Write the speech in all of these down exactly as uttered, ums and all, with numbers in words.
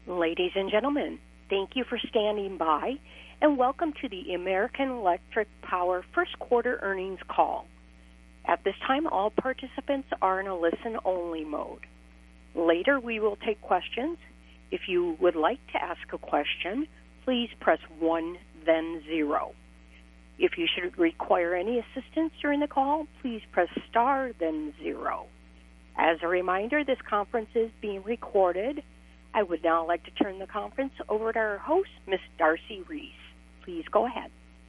Ladies and gentlemen, thank you for standing by, and welcome to the American Electric Power First Quarter Earnings Call. At this time, all participants are in a listen-only mode. Later, we will take questions. If you would like to ask a question, please press one, then zero. If you should require any assistance during the call, please press star, then zero. As a reminder, this conference is being recorded. I would now like to turn the conference over to our host, Miss Darcy Reese. Please go ahead.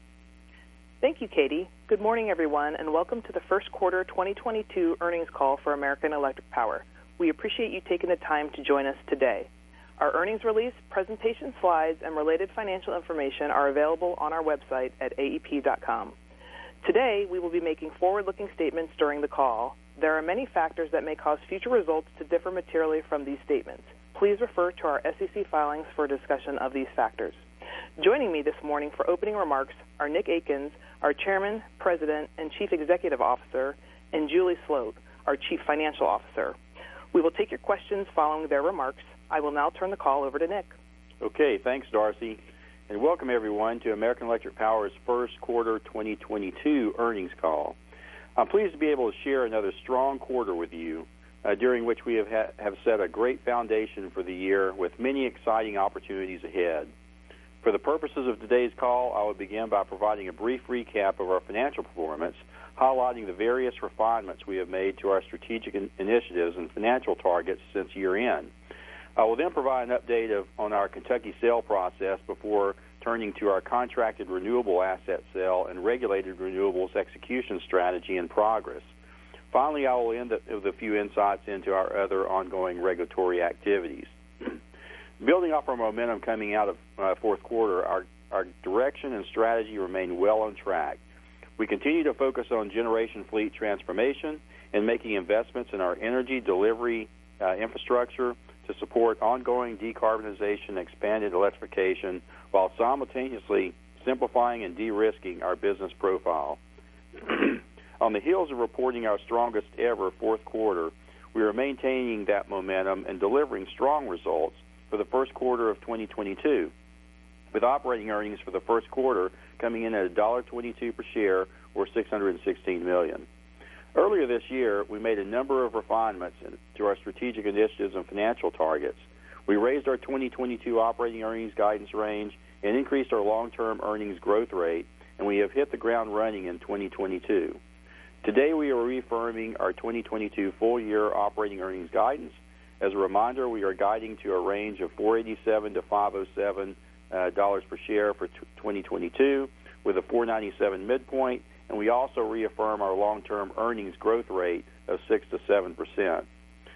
Thank you, Katie. Good morning, everyone, and welcome to the first quarter twenty twenty-two earnings call for American Electric Power. We appreciate you taking the time to join us today. Our earnings release, presentation slides, and related financial information are available on our website at A E P dot com. Today, we will be making forward-looking statements during the call. There are many factors that may cause future results to differ materially from these statements. Please refer to our S E C filings for a discussion of these factors. Joining me this morning for opening remarks are Nick Akins, our Chairman, President, and Chief Executive Officer, and Julie Sloat, our Chief Financial Officer. We will take your questions following their remarks. I will now turn the call over to Nick. Okay, thanks, Darcy, and welcome everyone to American Electric Power's first quarter twenty twenty-two earnings call. I'm pleased to be able to share another strong quarter with you, uh, during which we have, ha- have set a great foundation for the year with many exciting opportunities ahead. For the purposes of today's call, I will begin by providing a brief recap of our financial performance, highlighting the various refinements we have made to our strategic in- initiatives and financial targets since year-end. I will then provide an update of, on our Kentucky sale process before turning to our contracted renewable asset sale and regulated renewables execution strategy in progress. Finally, I will end with a few insights into our other ongoing regulatory activities. Building off our momentum coming out of uh, fourth quarter, our, our direction and strategy remain well on track. We continue to focus on generation fleet transformation and making investments in our energy delivery uh, infrastructure to support ongoing decarbonization and expanded electrification while simultaneously simplifying and de-risking our business profile. On the heels of reporting our strongest ever fourth quarter, we are maintaining that momentum and delivering strong results for the first quarter of twenty twenty-two, with operating earnings for the first quarter coming in at one dollar twenty-two per share, or six hundred sixteen million dollars. Earlier this year, we made a number of refinements to our strategic initiatives and financial targets. We raised our twenty twenty-two operating earnings guidance range and increased our long-term earnings growth rate, and we have hit the ground running in twenty twenty-two. Today, we are reaffirming our twenty twenty-two full-year operating earnings guidance. As a reminder, we are guiding to a range of four eighty-seven to five oh seven uh, dollars per share for twenty twenty-two, with a four ninety-seven midpoint, and we also reaffirm our long-term earnings growth rate of six to seven percent.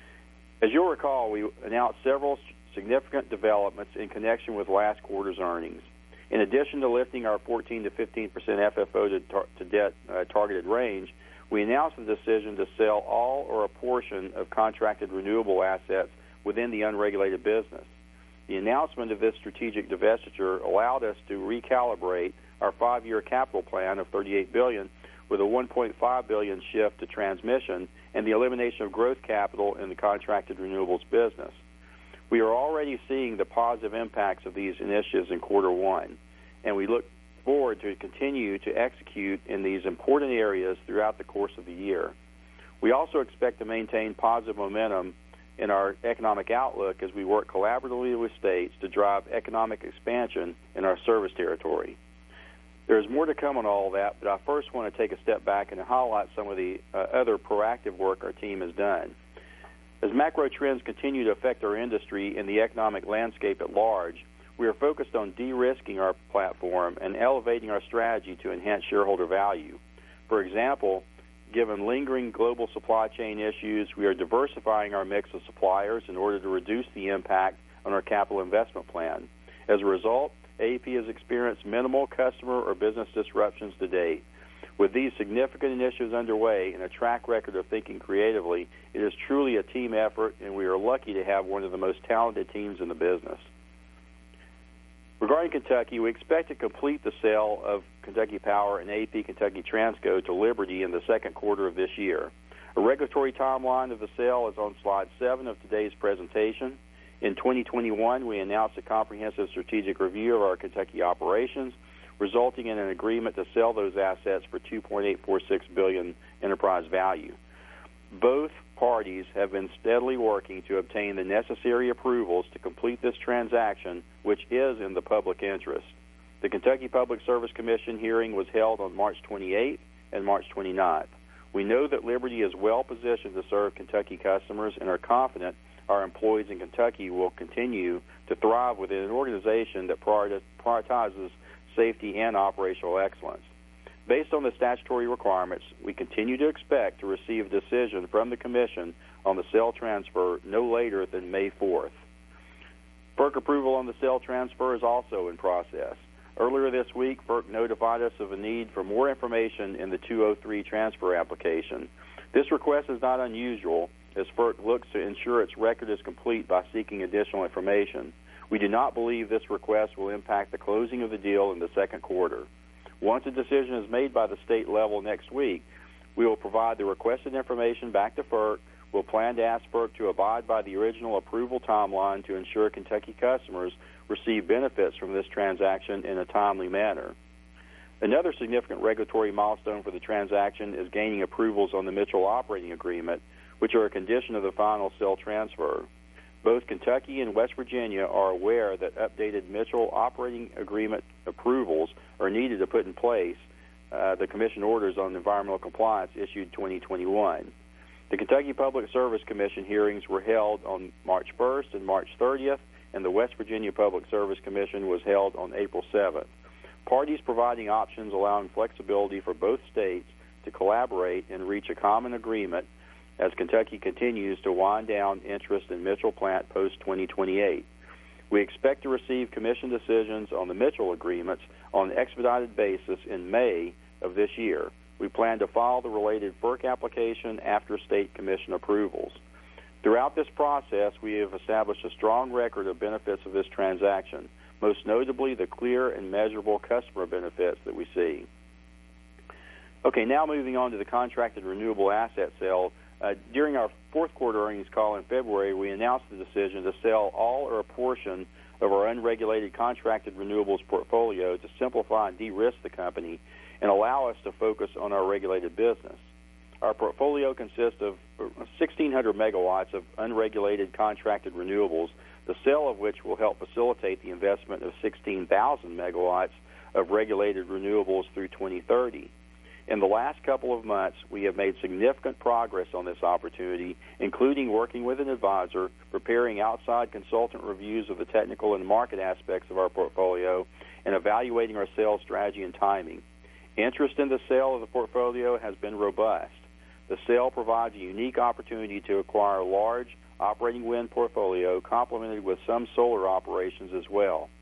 As you'll recall, we announced several significant developments in connection with last quarter's earnings. In addition to lifting our fourteen to fifteen percent F F O to, tar- to debt uh, targeted range, we announced the decision to sell all or a portion of contracted renewable assets within the unregulated business. The announcement of this strategic divestiture allowed us to recalibrate our five-year capital plan of thirty-eight billion dollars with a one point five billion dollars shift to transmission and the elimination of growth capital in the contracted renewables business. We are already seeing the positive impacts of these initiatives in quarter one, and we look forward to continue to execute in these important areas throughout the course of the year. We also expect to maintain positive momentum in our economic outlook as we work collaboratively with states to drive economic expansion in our service territory. There's more to come on all that, but I first want to take a step back and highlight some of the uh, other proactive work our team has done. As macro trends continue to affect our industry and the economic landscape at large, we are focused on de-risking our platform and elevating our strategy to enhance shareholder value. For example, given lingering global supply chain issues, we are diversifying our mix of suppliers in order to reduce the impact on our capital investment plan. As a result, A E P has experienced minimal customer or business disruptions to date. With these significant initiatives underway and a track record of thinking creatively, it is truly a team effort, and we are lucky to have one of the most talented teams in the business. Regarding Kentucky, we expect to complete the sale of Kentucky Power and A E P Kentucky Transco to Liberty in the second quarter of this year. A regulatory timeline of the sale is on slide seven of today's presentation. In twenty twenty-one, we announced a comprehensive strategic review of our Kentucky operations, resulting in an agreement to sell those assets for two point eight four six billion dollars enterprise value. Both parties have been steadily working to obtain the necessary approvals to complete this transaction, which is in the public interest. The Kentucky Public Service Commission hearing was held on March twenty-eighth and March twenty-ninth. We know that Liberty is well positioned to serve Kentucky customers and are confident our employees in Kentucky will continue to thrive within an organization that prioritizes safety and operational excellence. Based on the statutory requirements, we continue to expect to receive a decision from the Commission on the sale transfer no later than May fourth. FERC approval on the sale transfer is also in process. Earlier this week, FERC notified us of a need for more information in the two oh three transfer application. This request is not unusual, as FERC looks to ensure its record is complete by seeking additional information. We do not believe this request will impact the closing of the deal in the second quarter. Once a decision is made by the state level next week, we will provide the requested information back to FERC. We'll plan to ask FERC to abide by the original approval timeline to ensure Kentucky customers receive benefits from this transaction in a timely manner. Another significant regulatory milestone for the transaction is gaining approvals on the Mitchell operating agreement, which are a condition of the final sale transfer. Both Kentucky and West Virginia are aware that updated Mitchell operating agreement approvals are needed to put in place uh, the Commission orders on environmental compliance issued twenty twenty-one. The Kentucky Public Service Commission hearings were held on March first and March thirtieth, and the West Virginia Public Service Commission was held on April seventh. Parties providing options allowing flexibility for both states to collaborate and reach a common agreement as Kentucky continues to wind down interest in Mitchell plant post twenty twenty-eight. We expect to receive Commission decisions on the Mitchell agreements on an expedited basis in May of this year. We plan to file the related FERC application after state Commission approvals. Throughout this process, we have established a strong record of benefits of this transaction, most notably the clear and measurable customer benefits that we see. Okay, now moving on to the contracted renewable asset sale. Uh, during our fourth quarter earnings call in February, we announced the decision to sell all or a portion of our unregulated contracted renewables portfolio to simplify and de-risk the company and allow us to focus on our regulated business. Our portfolio consists of sixteen hundred megawatts of unregulated contracted renewables, the sale of which will help facilitate the investment of sixteen thousand megawatts of regulated renewables through twenty thirty. In the last couple of months, we have made significant progress on this opportunity, including working with an advisor, preparing outside consultant reviews of the technical and market aspects of our portfolio, and evaluating our sales strategy and timing. Interest in the sale of the portfolio has been robust. The sale provides a unique opportunity to acquire a large operating wind portfolio complemented with some solar operations as well.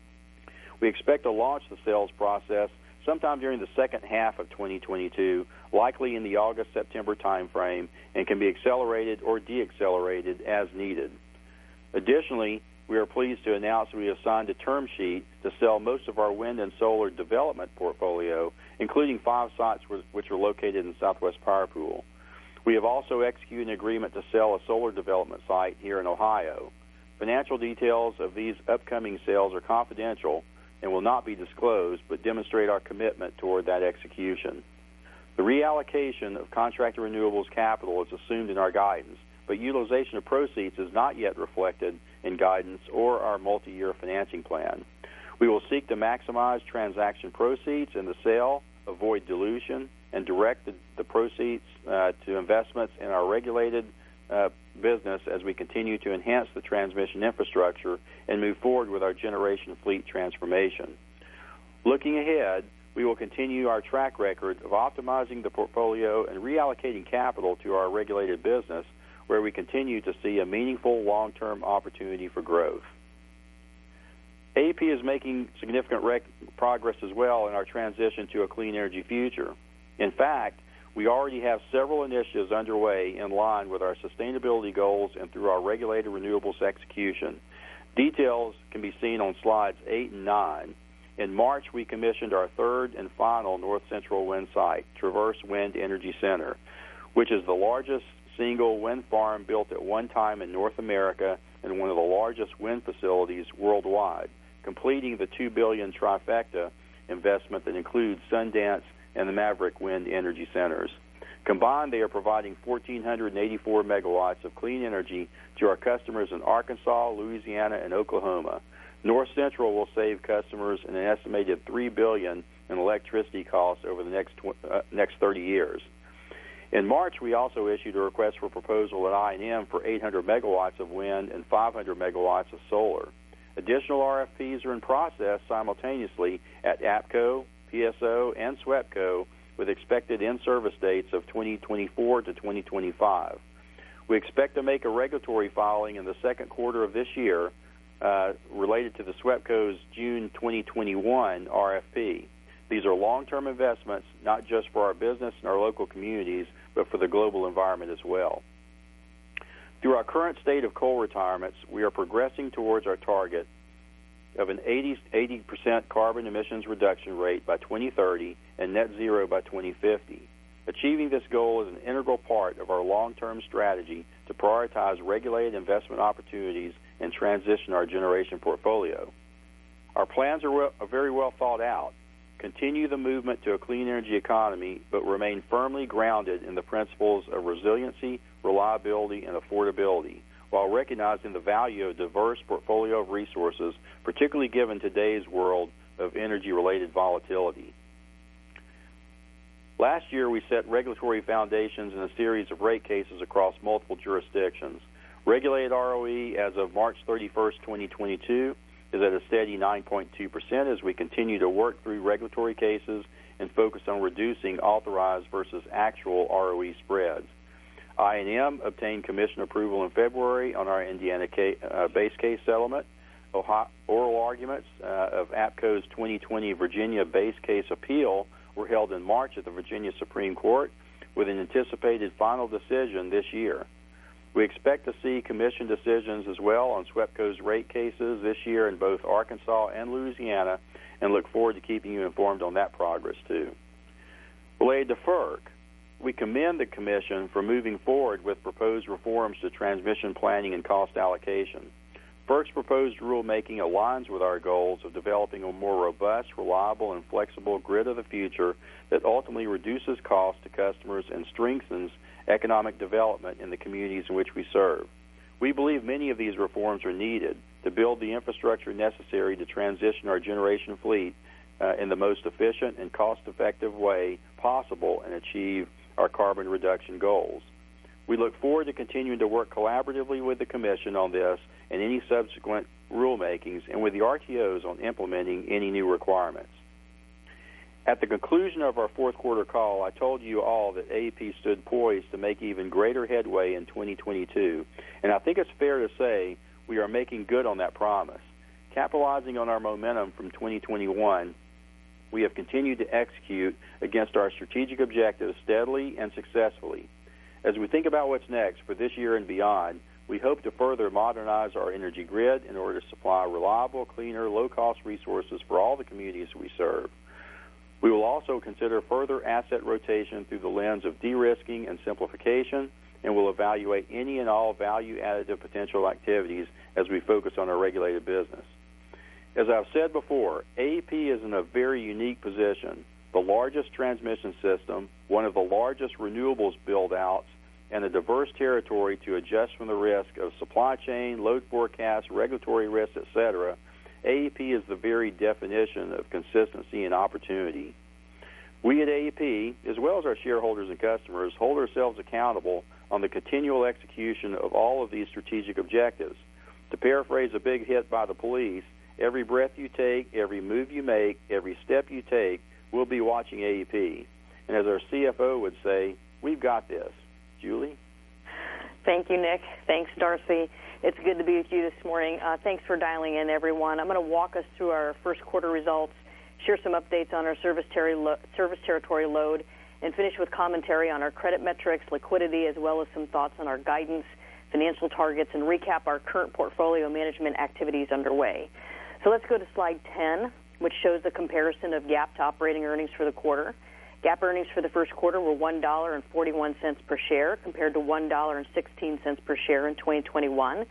We expect to launch the sales process sometime during the second half of twenty twenty-two, likely in the August-September timeframe, and can be accelerated or deaccelerated as needed. Additionally, we are pleased to announce we have signed a term sheet to sell most of our wind and solar development portfolio, including five sites which are located in Southwest Power Pool. We have also executed an agreement to sell a solar development site here in Ohio. Financial details of these upcoming sales are confidential and will not be disclosed, but demonstrate our commitment toward that execution. The reallocation of contracted renewables capital is assumed in our guidance, but utilization of proceeds is not yet reflected in guidance or our multi-year financing plan. We will seek to maximize transaction proceeds in the sale, avoid dilution, and direct the, the proceeds uh, to investments in our regulated uh, business as we continue to enhance the transmission infrastructure and move forward with our generation fleet transformation. Looking ahead, we will continue our track record of optimizing the portfolio and reallocating capital to our regulated business, where we continue to see a meaningful long-term opportunity for growth. A E P is making significant rec- progress as well in our transition to a clean energy future. In fact, we already have several initiatives underway in line with our sustainability goals and through our regulated renewables execution. Details can be seen on slides eight and nine. In March, we commissioned our third and final North Central wind site, Traverse Wind Energy Center, which is the largest single wind farm built at one time in North America and one of the largest wind facilities worldwide, completing the two billion dollars trifecta investment that includes Sundance and the Maverick Wind Energy Centers. Combined, they are providing one thousand four hundred eighty-four megawatts of clean energy to our customers in Arkansas, Louisiana, and Oklahoma. North Central will save customers an estimated three billion dollars in electricity costs over the next tw- uh, next thirty years. In March, we also issued a request for proposal at I and M for eight hundred megawatts of wind and five hundred megawatts of solar. Additional R F Ps are in process simultaneously at APCO, P S O, and SWEPCO, with expected in-service dates of twenty twenty-four to twenty twenty-five. We expect to make a regulatory filing in the second quarter of this year uh, related to the SWEPCO's June twenty twenty-one R F P. These are long-term investments, not just for our business and our local communities, but for the global environment as well. Through our current state of coal retirements, we are progressing towards our target of an eighty percent carbon emissions reduction rate by twenty thirty and net zero by twenty fifty. Achieving this goal is an integral part of our long-term strategy to prioritize regulated investment opportunities and transition our generation portfolio. Our plans are, well, are very well thought out. Continue the movement to a clean energy economy, but remain firmly grounded in the principles of resiliency, reliability, and affordability, while recognizing the value of a diverse portfolio of resources, particularly given today's world of energy-related volatility. Last year, we set regulatory foundations in a series of rate cases across multiple jurisdictions. Regulated R O E as of March thirty-first, twenty twenty-two, is at a steady nine point two percent as we continue to work through regulatory cases and focus on reducing authorized versus actual R O E spreads. I and M obtained commission approval in February on our Indiana case, uh, base case settlement. Ohio, oral arguments uh, of APCO's twenty twenty Virginia base case appeal were held in March at the Virginia Supreme Court, with an anticipated final decision this year. We expect to see commission decisions as well on SWEPCO's rate cases this year in both Arkansas and Louisiana, and look forward to keeping you informed on that progress too. Related to FERC, we commend the Commission for moving forward with proposed reforms to transmission planning and cost allocation. FERC's proposed rulemaking aligns with our goals of developing a more robust, reliable, and flexible grid of the future that ultimately reduces costs to customers and strengthens economic development in the communities in which we serve. We believe many of these reforms are needed to build the infrastructure necessary to transition our generation fleet uh, in the most efficient and cost-effective way possible and achieve our carbon reduction goals. We look forward to continuing to work collaboratively with the Commission on this and any subsequent rulemakings, and with the R T Os on implementing any new requirements. At the conclusion of our fourth quarter call, I told you all that A E P stood poised to make even greater headway in twenty twenty-two, and I think it's fair to say we are making good on that promise. Capitalizing on our momentum from twenty twenty-one, we have continued to execute against our strategic objectives steadily and successfully. As we think about what's next for this year and beyond, we hope to further modernize our energy grid in order to supply reliable, cleaner, low-cost resources for all the communities we serve. We will also consider further asset rotation through the lens of de-risking and simplification, and will evaluate any and all value-additive potential activities as we focus on our regulated business. As I've said before, A E P is in a very unique position, the largest transmission system, one of the largest renewables build-outs, and a diverse territory to adjust from the risk of supply chain, load forecasts, regulatory risks, et cetera. A E P is the very definition of consistency and opportunity. We at A E P, as well as our shareholders and customers, hold ourselves accountable on the continual execution of all of these strategic objectives. To paraphrase a big hit by the Police, every breath you take, every move you make, every step you take, we'll be watching A E P. And as our C F O would say, we've got this. Julie? Thank you, Nick. Thanks, Darcy. It's good to be with you this morning. Uh, thanks for dialing in, everyone. I'm going to walk us through our first quarter results, share some updates on our service, ter- lo- service territory load, and finish with commentary on our credit metrics, liquidity, as well as some thoughts on our guidance, financial targets, and recap our current portfolio management activities underway. So let's go to slide ten, which shows the comparison of GAAP to operating earnings for the quarter. GAAP earnings for the first quarter were one dollar and forty-one cents per share compared to one dollar and sixteen cents per share in twenty twenty-one.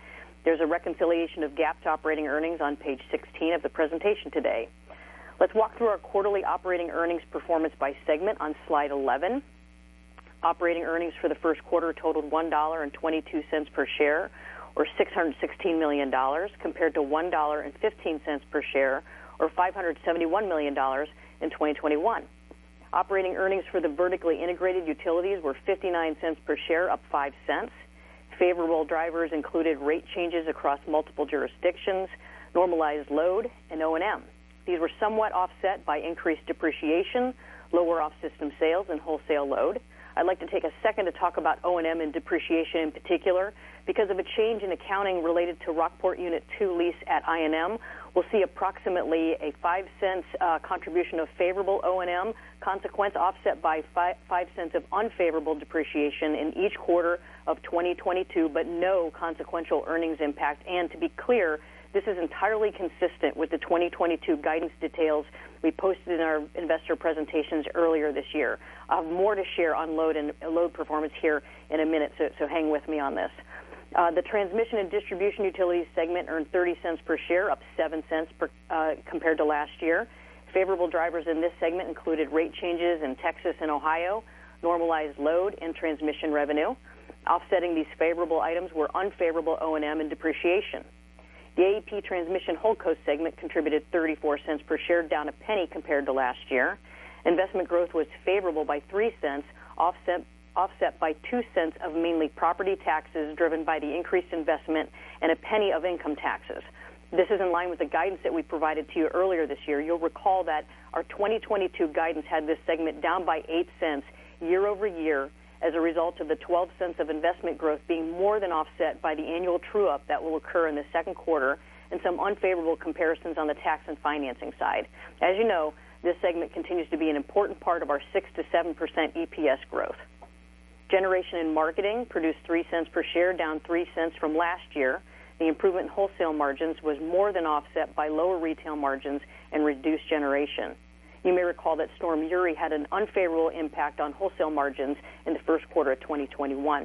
There's a reconciliation of GAAP to operating earnings on page sixteen of the presentation today. Let's walk through our quarterly operating earnings performance by segment on slide eleven. Operating earnings for the first quarter totaled one dollar and twenty-two cents per share, or six hundred sixteen million dollars, compared to one dollar and fifteen cents per share, or five hundred seventy-one million dollars in twenty twenty-one. Operating earnings for the vertically integrated utilities were fifty-nine cents per share, up five cents. Favorable drivers included rate changes across multiple jurisdictions, normalized load, and O and M. These were somewhat offset by increased depreciation, lower off-system sales, and wholesale load. I'd like to take a second to talk about O and M and depreciation in particular. Because of a change in accounting related to Rockport Unit two lease at I and M, we'll see approximately a five cents uh, contribution of favorable O and M consequence offset by five, five cents of unfavorable depreciation in each quarter of twenty twenty-two, but no consequential earnings impact. And to be clear, this is entirely consistent with the twenty twenty-two guidance details we posted in our investor presentations earlier this year. I have more to share on load and load performance here in a minute, so, so hang with me on this. Uh, the transmission and distribution utilities segment earned thirty cents per share, up seven cents per, uh, compared to last year. Favorable drivers in this segment included rate changes in Texas and Ohio, normalized load, and transmission revenue. Offsetting these favorable items were unfavorable O and M and depreciation. The A E P Transmission Holdco segment contributed thirty-four cents per share, down a penny compared to last year. Investment growth was favorable by three cents, offset offset by two cents of mainly property taxes driven by the increased investment and a penny of income taxes. This is in line with the guidance that we provided to you earlier this year. You'll recall that our twenty twenty-two guidance had this segment down by eight cents year over year as a result of the twelve cents of investment growth being more than offset by the annual true-up that will occur in the second quarter and some unfavorable comparisons on the tax and financing side. As you know, this segment continues to be an important part of our six to seven percent E P S growth. Generation and marketing produced three cents per share, down three cents from last year. The improvement in wholesale margins was more than offset by lower retail margins and reduced generation. You may recall that Storm Uri had an unfavorable impact on wholesale margins in the first quarter of twenty twenty-one.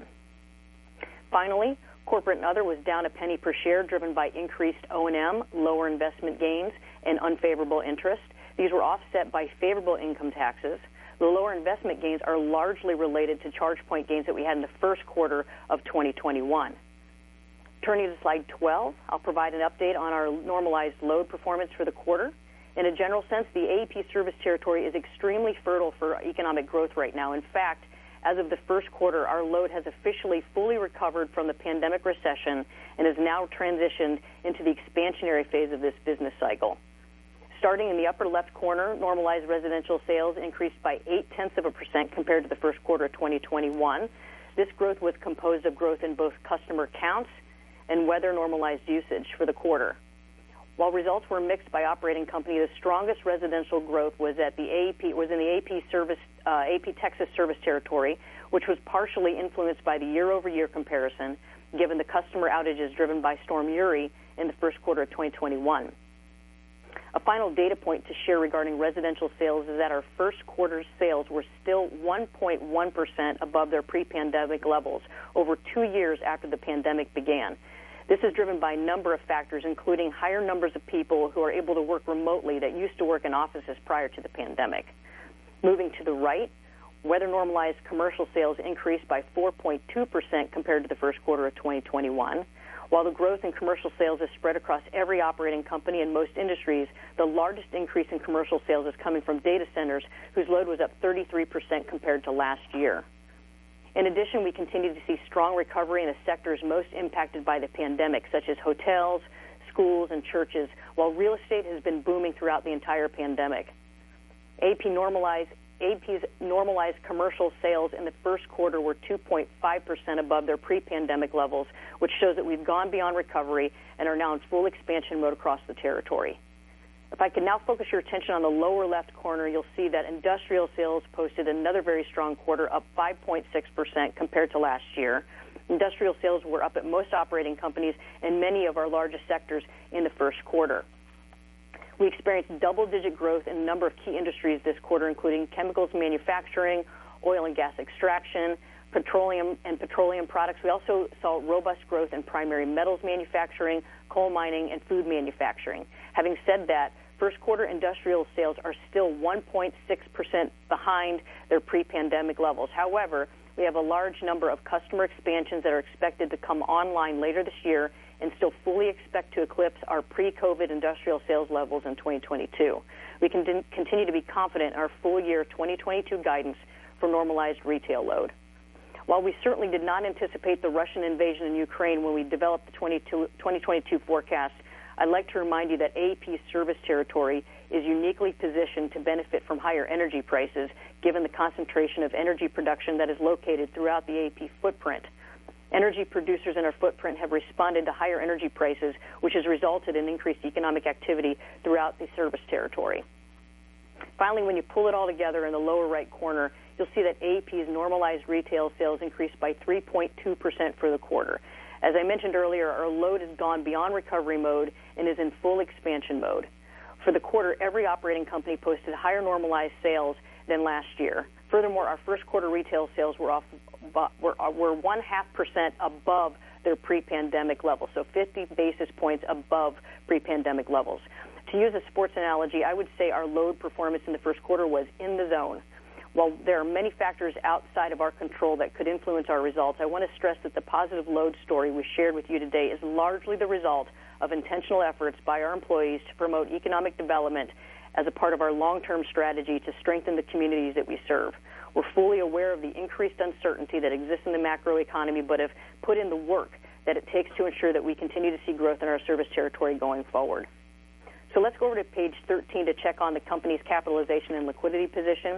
Finally, corporate and other was down a penny per share, driven by increased O and M, lower investment gains, and unfavorable interest. These were offset by favorable income taxes. The lower investment gains are largely related to charge point gains that we had in the first quarter of twenty twenty-one. Turning to slide twelve, I'll provide an update on our normalized load performance for the quarter. In a general sense, the A E P service territory is extremely fertile for economic growth right now. In fact, as of the first quarter, our load has officially fully recovered from the pandemic recession and has now transitioned into the expansionary phase of this business cycle. Starting in the upper left corner, normalized residential sales increased by eight-tenths of a percent compared to the first quarter of twenty twenty-one. This growth was composed of growth in both customer counts and weather-normalized usage for the quarter. While results were mixed by operating company, the strongest residential growth was at the A E P was in the A E P service uh, A E P Texas service territory, which was partially influenced by the year-over-year comparison, given the customer outages driven by Storm Uri in the first quarter of twenty twenty-one. A final data point to share regarding residential sales is that our first quarter sales were still one point one percent above their pre-pandemic levels over two years after the pandemic began. This is driven by a number of factors, including higher numbers of people who are able to work remotely that used to work in offices prior to the pandemic. Moving to the right, weather-normalized commercial sales increased by four point two percent compared to the first quarter of twenty twenty-one. While the growth in commercial sales is spread across every operating company in most industries, the largest increase in commercial sales is coming from data centers, whose load was up thirty-three percent compared to last year. In addition, we continue to see strong recovery in the sectors most impacted by the pandemic, such as hotels, schools, and churches, while real estate has been booming throughout the entire pandemic. A E P normalized, A E P's normalized commercial sales in the first quarter were two point five percent above their pre-pandemic levels, which shows that we've gone beyond recovery and are now in full expansion mode across the territory. If I can now focus your attention on the lower left corner, you'll see that industrial sales posted another very strong quarter, up five point six percent compared to last year. Industrial sales were up at most operating companies and many of our largest sectors in the first quarter. We experienced double-digit growth in a number of key industries this quarter, including chemicals manufacturing, oil and gas extraction, petroleum and petroleum products. We also saw robust growth in primary metals manufacturing, coal mining, and food manufacturing. Having said that, first quarter industrial sales are still one point six percent behind their pre-pandemic levels. However, we have a large number of customer expansions that are expected to come online later this year and still fully expect to eclipse our pre-COVID industrial sales levels in twenty twenty-two. We can continue to be confident in our full-year twenty twenty-two guidance for normalized retail load. While we certainly did not anticipate the Russian invasion in Ukraine when we developed the twenty twenty-two forecast, I'd like to remind you that A E P's service territory is uniquely positioned to benefit from higher energy prices, given the concentration of energy production that is located throughout the A E P footprint. Energy producers in our footprint have responded to higher energy prices, which has resulted in increased economic activity throughout the service territory. Finally, when you pull it all together in the lower right corner, you'll see that A E P's normalized retail sales increased by three point two percent for the quarter. As I mentioned earlier, our load has gone beyond recovery mode and is in full expansion mode. For the quarter, every operating company posted higher normalized sales than last year. Furthermore, our first quarter retail sales were off were, were one half percent above their pre-pandemic level, so fifty basis points above pre-pandemic levels. To use a sports analogy, I would say our load performance in the first quarter was in the zone. While there are many factors outside of our control that could influence our results, I want to stress that the positive load story we shared with you today is largely the result of intentional efforts by our employees to promote economic development as a part of our long-term strategy to strengthen the communities that we serve. We're fully aware of the increased uncertainty that exists in the macroeconomy, but have put in the work that it takes to ensure that we continue to see growth in our service territory going forward. So let's go over to page thirteen to check on the company's capitalization and liquidity position.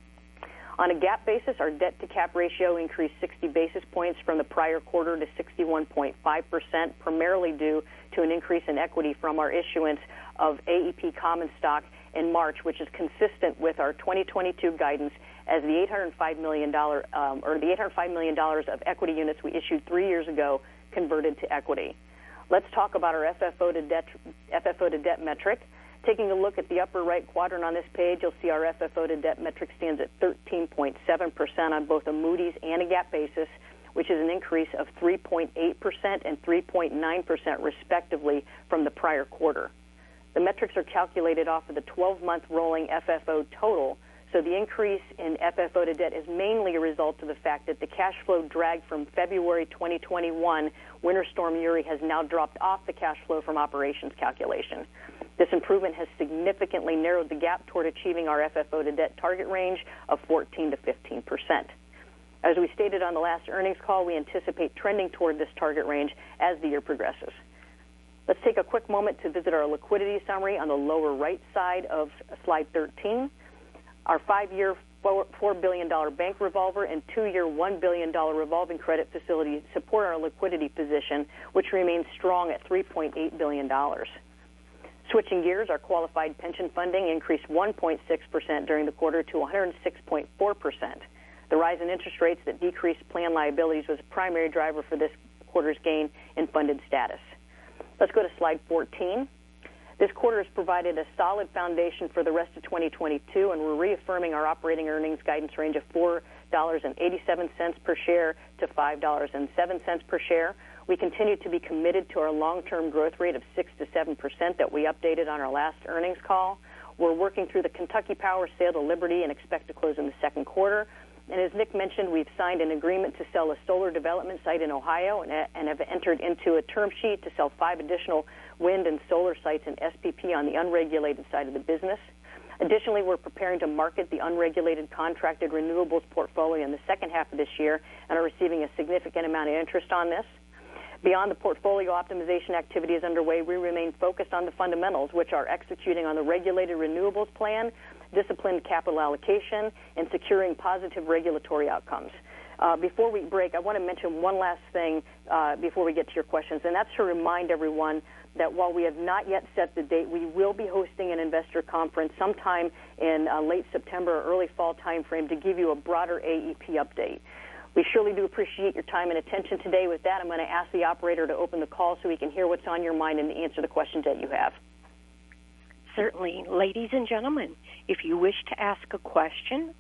On a GAAP basis, our debt-to-cap ratio increased sixty basis points from the prior quarter to sixty-one point five percent, primarily due to an increase in equity from our issuance of A E P common stock in March, which is consistent with our twenty twenty-two guidance, as the eight hundred five million dollars um, or the eight hundred five million dollars of equity units we issued three years ago converted to equity. Let's talk about our F F O to debt F F O to debt metric. Taking a look at the upper right quadrant on this page, you'll see our F F O to debt metric stands at thirteen point seven percent on both a Moody's and a GAAP basis, which is an increase of three point eight percent and three point nine percent respectively from the prior quarter. The metrics are calculated off of the twelve-month rolling F F O total, so the increase in F F O to debt is mainly a result of the fact that the cash flow drag from February twenty twenty-one, Winter Storm Uri, has now dropped off the cash flow from operations calculation. This improvement has significantly narrowed the gap toward achieving our F F O to debt target range of fourteen to fifteen percent. As we stated on the last earnings call, we anticipate trending toward this target range as the year progresses. Let's take a quick moment to visit our liquidity summary on the lower right side of slide thirteen. Our five-year four billion dollars bank revolver and two-year one billion dollars revolving credit facility support our liquidity position, which remains strong at three point eight billion dollars. Switching gears, our qualified pension funding increased one point six percent during the quarter to one hundred six point four percent. The rise in interest rates that decreased plan liabilities was a primary driver for this quarter's gain in funded status. Let's go to slide fourteen. This quarter has provided a solid foundation for the rest of twenty twenty-two, and we're reaffirming our operating earnings guidance range of four dollars and eighty-seven cents per share to five dollars and seven cents per share. We continue to be committed to our long-term growth rate of six to seven percent that we updated on our last earnings call. We're working through the Kentucky Power sale to Liberty and expect to close in the second quarter. And as Nick mentioned, we've signed an agreement to sell a solar development site in Ohio and, and have entered into a term sheet to sell five additional wind and solar sites in S P P on the unregulated side of the business. Additionally, we're preparing to market the unregulated contracted renewables portfolio in the second half of this year and are receiving a significant amount of interest on this. Beyond the portfolio optimization activities underway, we remain focused on the fundamentals, which are executing on the regulated renewables plan, disciplined capital allocation, and securing positive regulatory outcomes. Uh, before we break, I want to mention one last thing uh, before we get to your questions, and that's to remind everyone that while we have not yet set the date, we will be hosting an investor conference sometime in uh, late September or early fall timeframe to give you a broader A E P update. We surely do appreciate your time and attention today. With that, I'm going to ask the operator to open the call so we can hear what's on your mind and answer the questions that you have. Certainly. Ladies and gentlemen, if you wish to ask a question,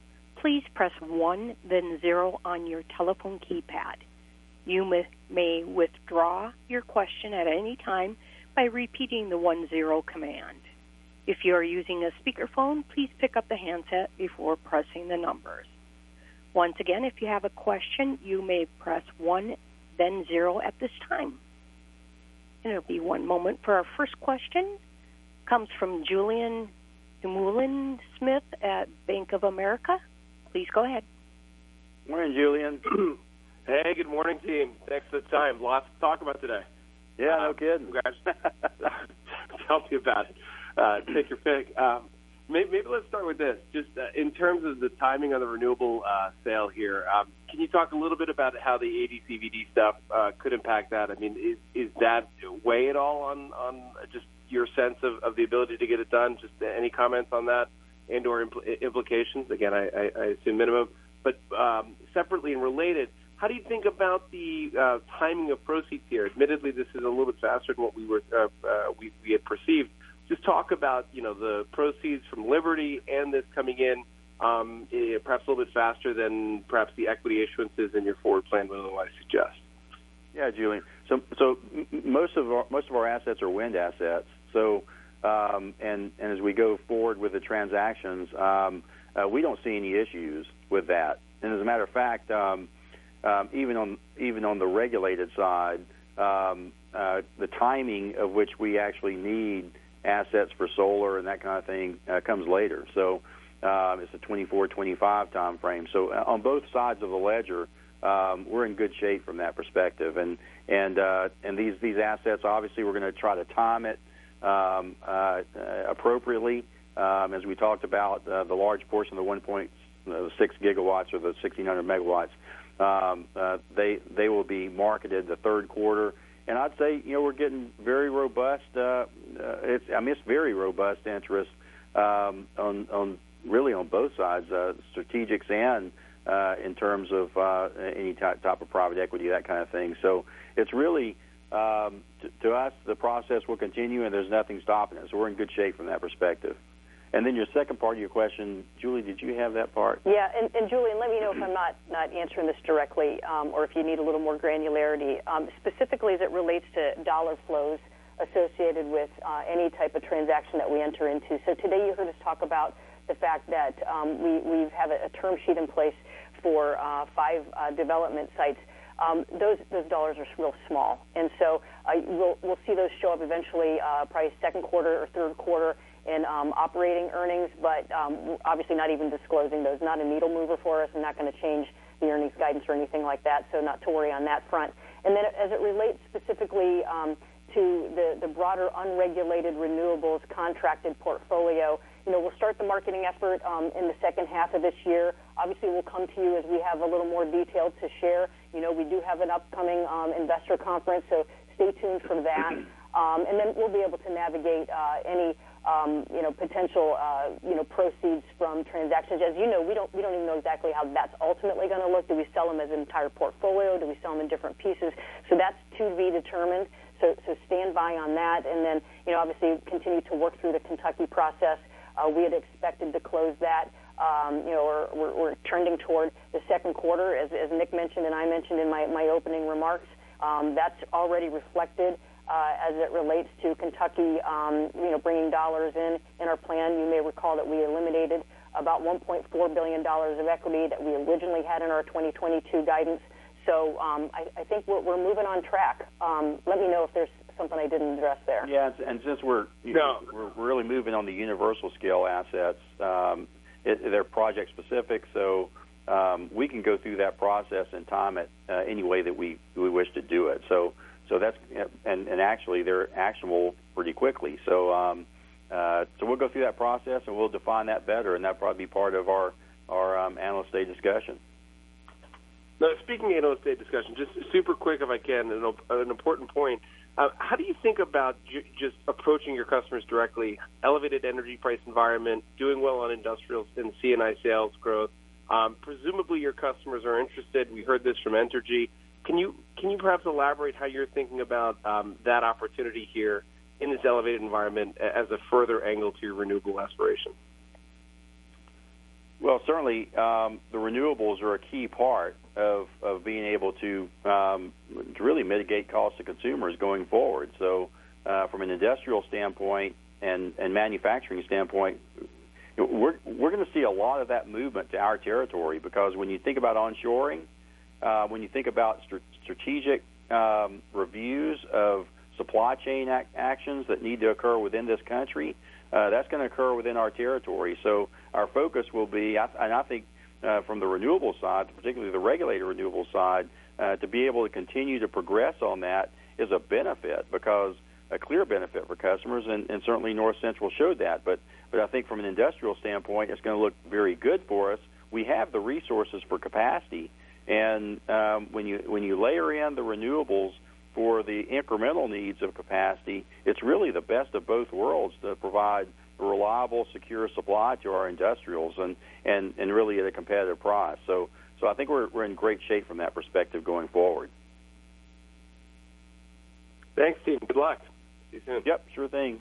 please press one, then zero on your telephone keypad. You may, may withdraw your question at any time by repeating the one zero command. If you are using a speakerphone, please pick up the handset before pressing the numbers. Once again, if you have a question, you may press one, then zero at this time. And it'll be one moment for our first question. Comes from Julian Dumoulin-Smith at Bank of America. Please go ahead. Morning, Julian. Hey, good morning, team. Thanks for the time. Lots to talk about today. Yeah, uh, no kidding. Congrats. Tell me about it. Uh, take your pick. Um, maybe, maybe let's start with this. Just uh, in terms of the timing of the renewable uh, sale here, um, can you talk a little bit about how the A D C V D stuff uh, could impact that? I mean, is, is that weigh at all on, on just your sense of, of the ability to get it done? Just any comments on that and or impl- implications? Again, I, I, I assume minimum. But um, separately and related, how do you think about the uh, timing of proceeds here? Admittedly, this is a little bit faster than what we were uh, uh, we, we had perceived. Just talk about, you know, the proceeds from Liberty and this coming in um, eh, perhaps a little bit faster than perhaps the equity issuances in your forward plan would otherwise suggest. Yeah, Julian. So, so m- most of our most of our assets are wind assets. So, um, and and as we go forward with the transactions, um, uh, we don't see any issues with that. And as a matter of fact, um, um, even on even on the regulated side, um, uh, the timing of which we actually need assets for solar and that kind of thing uh, comes later. So uh, it's a twenty-four twenty-five time frame. So uh, on both sides of the ledger, um, we're in good shape from that perspective. And and uh, and these these assets, obviously, we're going to try to time it um, uh, appropriately. Um, as we talked about, uh, the large portion of the one point six gigawatts or the sixteen hundred megawatts, um, uh, they they will be marketed the third quarter. And I'd say, you know, we're getting very robust. Uh, uh, it's, I mean, it's very robust interest um, on, on really on both sides, uh, strategics and uh, in terms of uh, any type, type of private equity, that kind of thing. So it's really, um, t- to us, the process will continue, and there's nothing stopping it. So we're in good shape from that perspective. And then your second part of your question, Julie, did you have that part? Yeah, and, and Julian, let me know if I'm not, not answering this directly um, or if you need a little more granularity, um, specifically as it relates to dollar flows associated with uh, any type of transaction that we enter into. So today you heard us talk about the fact that um, we, we have a, a term sheet in place for uh, five uh, development sites. Um, those those dollars are real small, and so uh, we'll, we'll see those show up eventually, uh, probably second quarter or third quarter, in um, operating earnings, but um, obviously not even disclosing those. Not a needle mover for us and not going to change the earnings guidance or anything like that, so not to worry on that front. And then as it relates specifically um, to the, the broader unregulated renewables contracted portfolio, you know, we'll start the marketing effort um, in the second half of this year. Obviously, we'll come to you as we have a little more detail to share. You know, we do have an upcoming um, investor conference, so stay tuned for that. Um, and then we'll be able to navigate uh, any Um, you know, potential, uh, you know, proceeds from transactions. As you know, we don't we don't even know exactly how that's ultimately going to look. Do we sell them as an entire portfolio? Do we sell them in different pieces? So that's to be determined. So so stand by on that, and then you know, obviously continue to work through the Kentucky process. Uh, we had expected to close that. Um, you know, we're, we're, we're trending toward the second quarter, as, as Nick mentioned and I mentioned in my, my opening remarks. Um, that's already reflected. Uh, as it relates to Kentucky, um, you know, bringing dollars in in our plan. You may recall that we eliminated about one point four billion dollars of equity that we originally had in our twenty twenty-two guidance. So um, I, I think we're, we're moving on track. Um, let me know if there's something I didn't address there. Yeah, and since we're you know, we're really moving on the universal scale assets, um, it, they're project specific, so um, we can go through that process and time it uh, any way that we we wish to do it. So. So that's and, and actually they're actionable pretty quickly. So um, uh, so we'll go through that process and we'll define that better, and that'll probably be part of our our um, analyst day discussion. Now, speaking of analyst day discussion, just super quick if I can, an, an important point. Uh, how do you think about j- just approaching your customers directly? Elevated energy price environment, doing well on industrial and C and I sales growth. Um, presumably your customers are interested. We heard this from Entergy. Can you can you perhaps elaborate how you're thinking about um, that opportunity here in this elevated environment as a further angle to your renewable aspiration? Well, certainly um, the renewables are a key part of, of being able to, um, to really mitigate costs to consumers going forward. So uh, from an industrial standpoint and, and manufacturing standpoint, you know, we're, we're going to see a lot of that movement to our territory, because when you think about onshoring, uh, when you think about st- strategic um, reviews of supply chain ac- actions that need to occur within this country, uh, that's going to occur within our territory. So our focus will be, I, and I think uh, from the renewable side, particularly the regulated renewable side, uh, to be able to continue to progress on that is a benefit, because a clear benefit for customers, and, and certainly North Central showed that. But but I think from an industrial standpoint, it's going to look very good for us. We have the resources for capacity, and um, when you when you layer in the renewables for the incremental needs of capacity, it's really the best of both worlds to provide a reliable, secure supply to our industrials, and, and, and really at a competitive price. So so I think we're we're in great shape from that perspective going forward. Thanks, team. Good luck. See you soon. Yep, sure thing.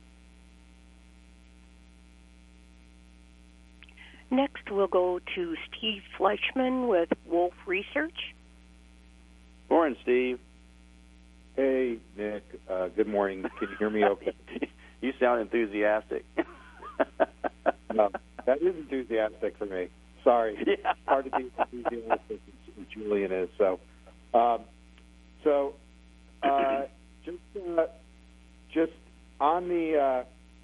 Next, we'll go to Steve Fleischman with Wolfe Research. Morning, Steve. Hey, Nick. Uh, good morning. Can you hear me okay? You sound enthusiastic. No, that is enthusiastic for me. Sorry. Yeah. It's hard to be enthusiastic as Julian is. So, um, so uh, just uh, just on the uh,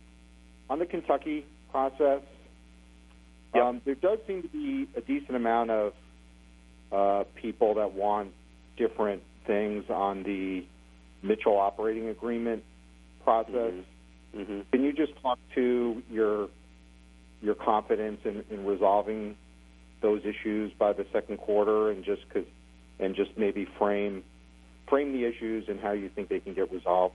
on the Kentucky process, Yep. um, there does seem to be a decent amount of uh, people that want different things on the Mitchell operating agreement process. Mm-hmm. Mm-hmm. Can you just talk to your your confidence in, in resolving those issues by the second quarter, and just cause, and just maybe frame frame the issues and how you think they can get resolved?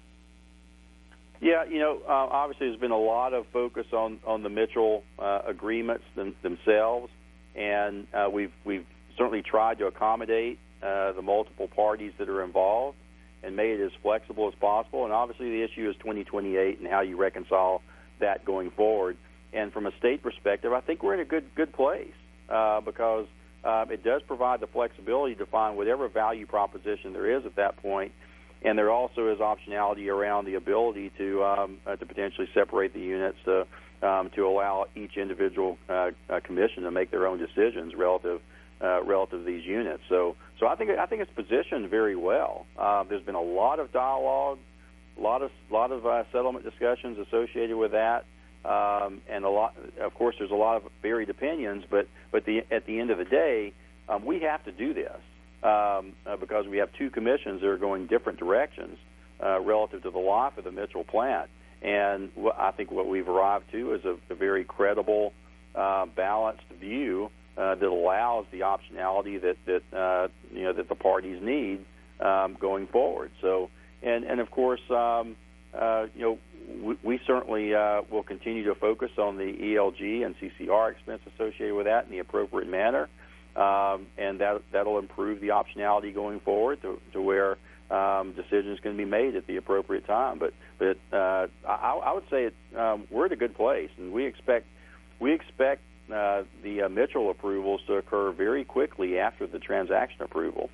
Yeah, you know, uh, obviously there's been a lot of focus on, on the Mitchell uh, agreements them, themselves, and uh, we've we've certainly tried to accommodate uh, the multiple parties that are involved and made it as flexible as possible. And obviously the issue is twenty twenty-eight and how you reconcile that going forward. And from a state perspective, I think we're in a good good place uh, because uh, it does provide the flexibility to find whatever value proposition there is at that point. And there also is optionality around the ability to um, uh, to potentially separate the units to um, to allow each individual uh, uh, commission to make their own decisions relative uh, relative to these units. So so I think I think it's positioned very well. Uh, there's been a lot of dialogue, a lot of lot of uh, settlement discussions associated with that, um, and a lot. Of course, there's a lot of varied opinions, but but the at the end of the day, um, we have to do this. Um, uh, because we have two commissions that are going different directions uh, relative to the life of the Mitchell plant. And wh- I think what we've arrived to is a, a very credible, uh, balanced view uh, that allows the optionality that, that uh, you know that the parties need um, going forward. So, and, and of course, um, uh, you know, we, we certainly uh, will continue to focus on the E L G and C C R expense associated with that in the appropriate manner. Um, and that that'll improve the optionality going forward to, to where um, decisions can be made at the appropriate time. But but uh, I, I would say it, um, we're at a good place, and we expect we expect uh, the uh, Mitchell approvals to occur very quickly after the transaction approval.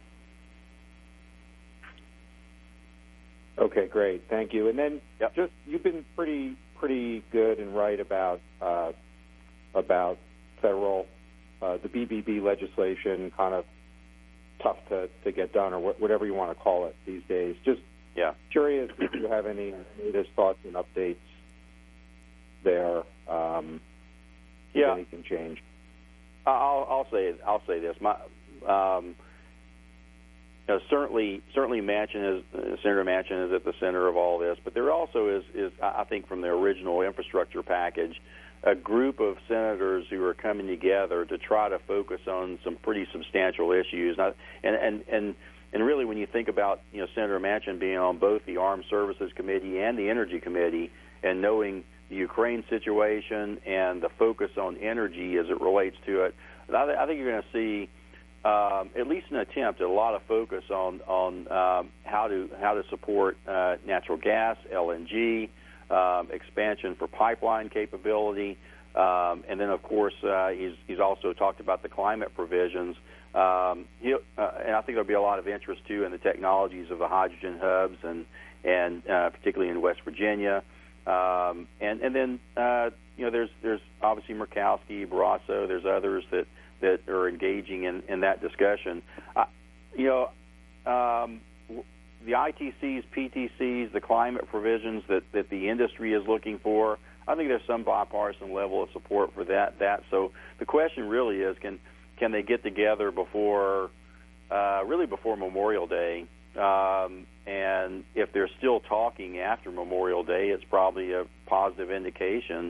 Okay, great, thank you. And then yep. just you've been pretty pretty good and right about uh, about federal. Uh, the B B B legislation, kind of tough to, to get done, or wh- whatever you want to call it these days. Just yeah. curious if you have any latest thoughts and updates there. Um, yeah, if anything change. I'll, I'll say I'll say this. My um, you know, certainly certainly Manchin is uh, Senator Manchin is at the center of all this, but there also is is I think from the original infrastructure package, a group of senators who are coming together to try to focus on some pretty substantial issues. And and and, and really, when you think about you know Senator Manchin being on both the Armed Services Committee and the Energy Committee, and knowing the Ukraine situation and the focus on energy as it relates to it, I, th- I think you're going to see um, at least an attempt at a lot of focus on on um, how to how to support uh, natural gas, L N G. Um, expansion for pipeline capability, Um, and then, of course, uh, he's, he's also talked about the climate provisions. Um, he, uh, and I think there'll be a lot of interest, too, in the technologies of the hydrogen hubs, and, and uh, particularly in West Virginia. Um, and, and then, uh, you know, there's, there's obviously Murkowski, Barrasso, there's others that, that are engaging in, in that discussion. Uh, you know, um, the I T Cs, P T Cs, the climate provisions that, that the industry is looking for, I think there's some bipartisan level of support for that. That so the question really is, can can they get together before, uh, really before Memorial Day? Um, and if they're still talking after Memorial Day, it's probably a positive indication.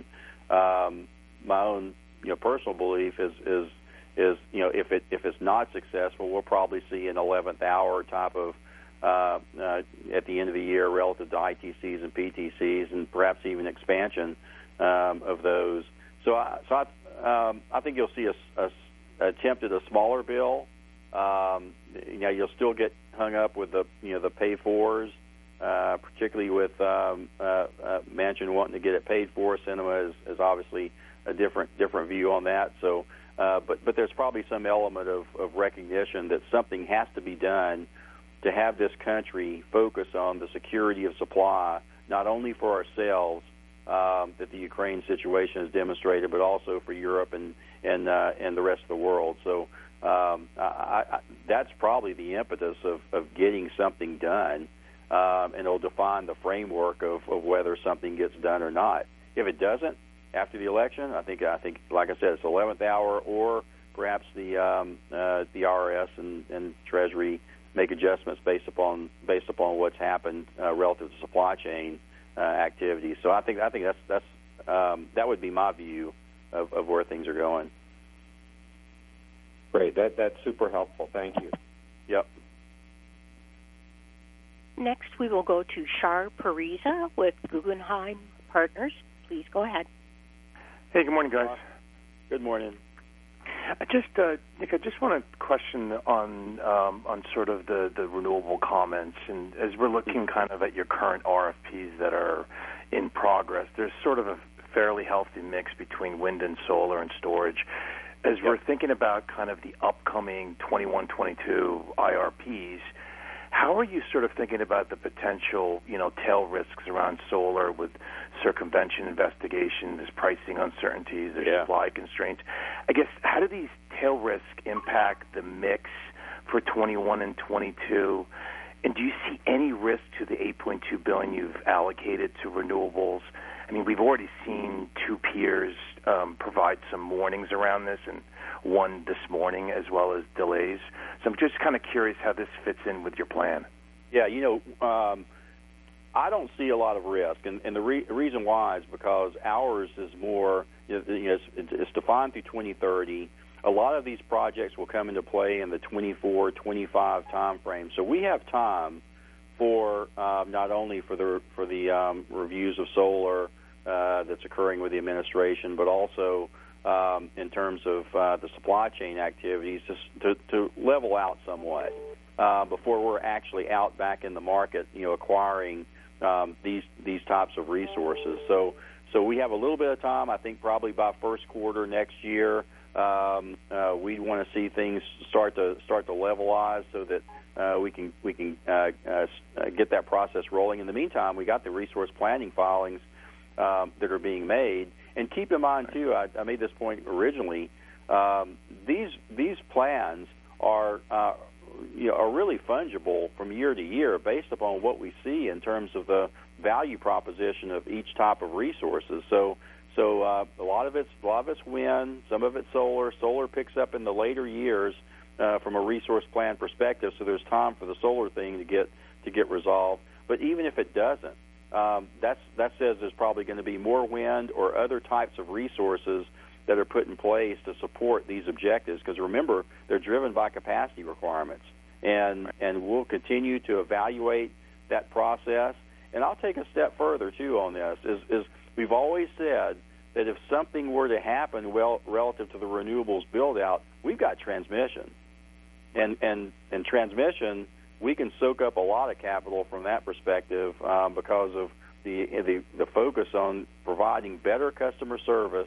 Um, my own, you know, personal belief is is is you know if it if it's not successful, we'll probably see an eleventh hour type of uh, uh, at the end of the year relative to I T Cs and P T Cs, and perhaps even expansion um, of those. So, I, so I, um, I think you'll see a, a attempt at a smaller bill. Um, you know, you'll still get hung up with the you know the pay fors, uh, particularly with um, uh, uh, Manchin wanting to get it paid for. Sinema is, is obviously a different different view on that. So, uh, but but there's probably some element of, of recognition that something has to be done to have this country focus on the security of supply, not only for ourselves, um, that the Ukraine situation has demonstrated, but also for Europe and and uh, and the rest of the world. So um, I, I, that's probably the impetus of, of getting something done, um, and it'll define the framework of, of whether something gets done or not. If it doesn't, after the election, I think I think like I said, it's eleventh hour, or perhaps the um, uh, the I R S and, and Treasury make adjustments based upon based upon what's happened uh, relative to supply chain uh, activities. So I think I think that's that's um, that would be my view of, of where things are going. Great, that that's super helpful. Thank you. Yep. Next, we will go to Shar Pourreza with Guggenheim Partners. Please go ahead. Hey, good morning, guys. Good morning. I just, uh, Nick, I just want to question on um, on sort of the, the renewable comments. And as we're looking kind of at your current R F Ps that are in progress, there's sort of a fairly healthy mix between wind and solar and storage. As yep. we're thinking about kind of the upcoming twenty-one twenty-two I R Ps, how are you sort of thinking about the potential, you know, tail risks around solar with circumvention investigation, there's pricing uncertainties, there's yeah. supply constraints? I guess, how do these tail risks impact the mix for twenty-one and twenty-two? And do you see any risk to the eight point two billion dollars you've allocated to renewables? I mean, we've already seen two peers um, provide some warnings around this, and one this morning as well as delays. So I'm just kind of curious how this fits in with your plan. Yeah, you know, um, I don't see a lot of risk, and, and the re- reason why is because ours is more, you know, it's, it's defined through twenty thirty. A lot of these projects will come into play in the twenty-four, twenty-five time frame. So we have time for uh, not only for the for the um, reviews of solar uh, that's occurring with the administration, but also um, in terms of uh, the supply chain activities to, to, to level out somewhat uh, before we're actually out back in the market, you know, acquiring um, these these types of resources. So so we have a little bit of time. I think probably by first quarter next year, um, uh, we want to see things start to start to levelize so that Uh, we can we can uh, uh, get that process rolling. In the meantime, we got the resource planning filings um, that are being made. And keep in mind too, I, I made this point originally. Um, these these plans are uh, you know are really fungible from year to year based upon what we see in terms of the value proposition of each type of resources. So so uh, a lot of it's a lot of it's wind, some of it's solar. Solar picks up in the later years. Uh, from a resource plan perspective, so there's time for the solar thing to get to get resolved. But even if it doesn't, um, that's that says there's probably going to be more wind or other types of resources that are put in place to support these objectives. Because remember, they're driven by capacity requirements, and and we'll continue to evaluate that process. And I'll take a step further too on this. Is is we've always said that if something were to happen well relative to the renewables build out, we've got transmission. And, and and transmission, we can soak up a lot of capital from that perspective um, because of the, the the focus on providing better customer service,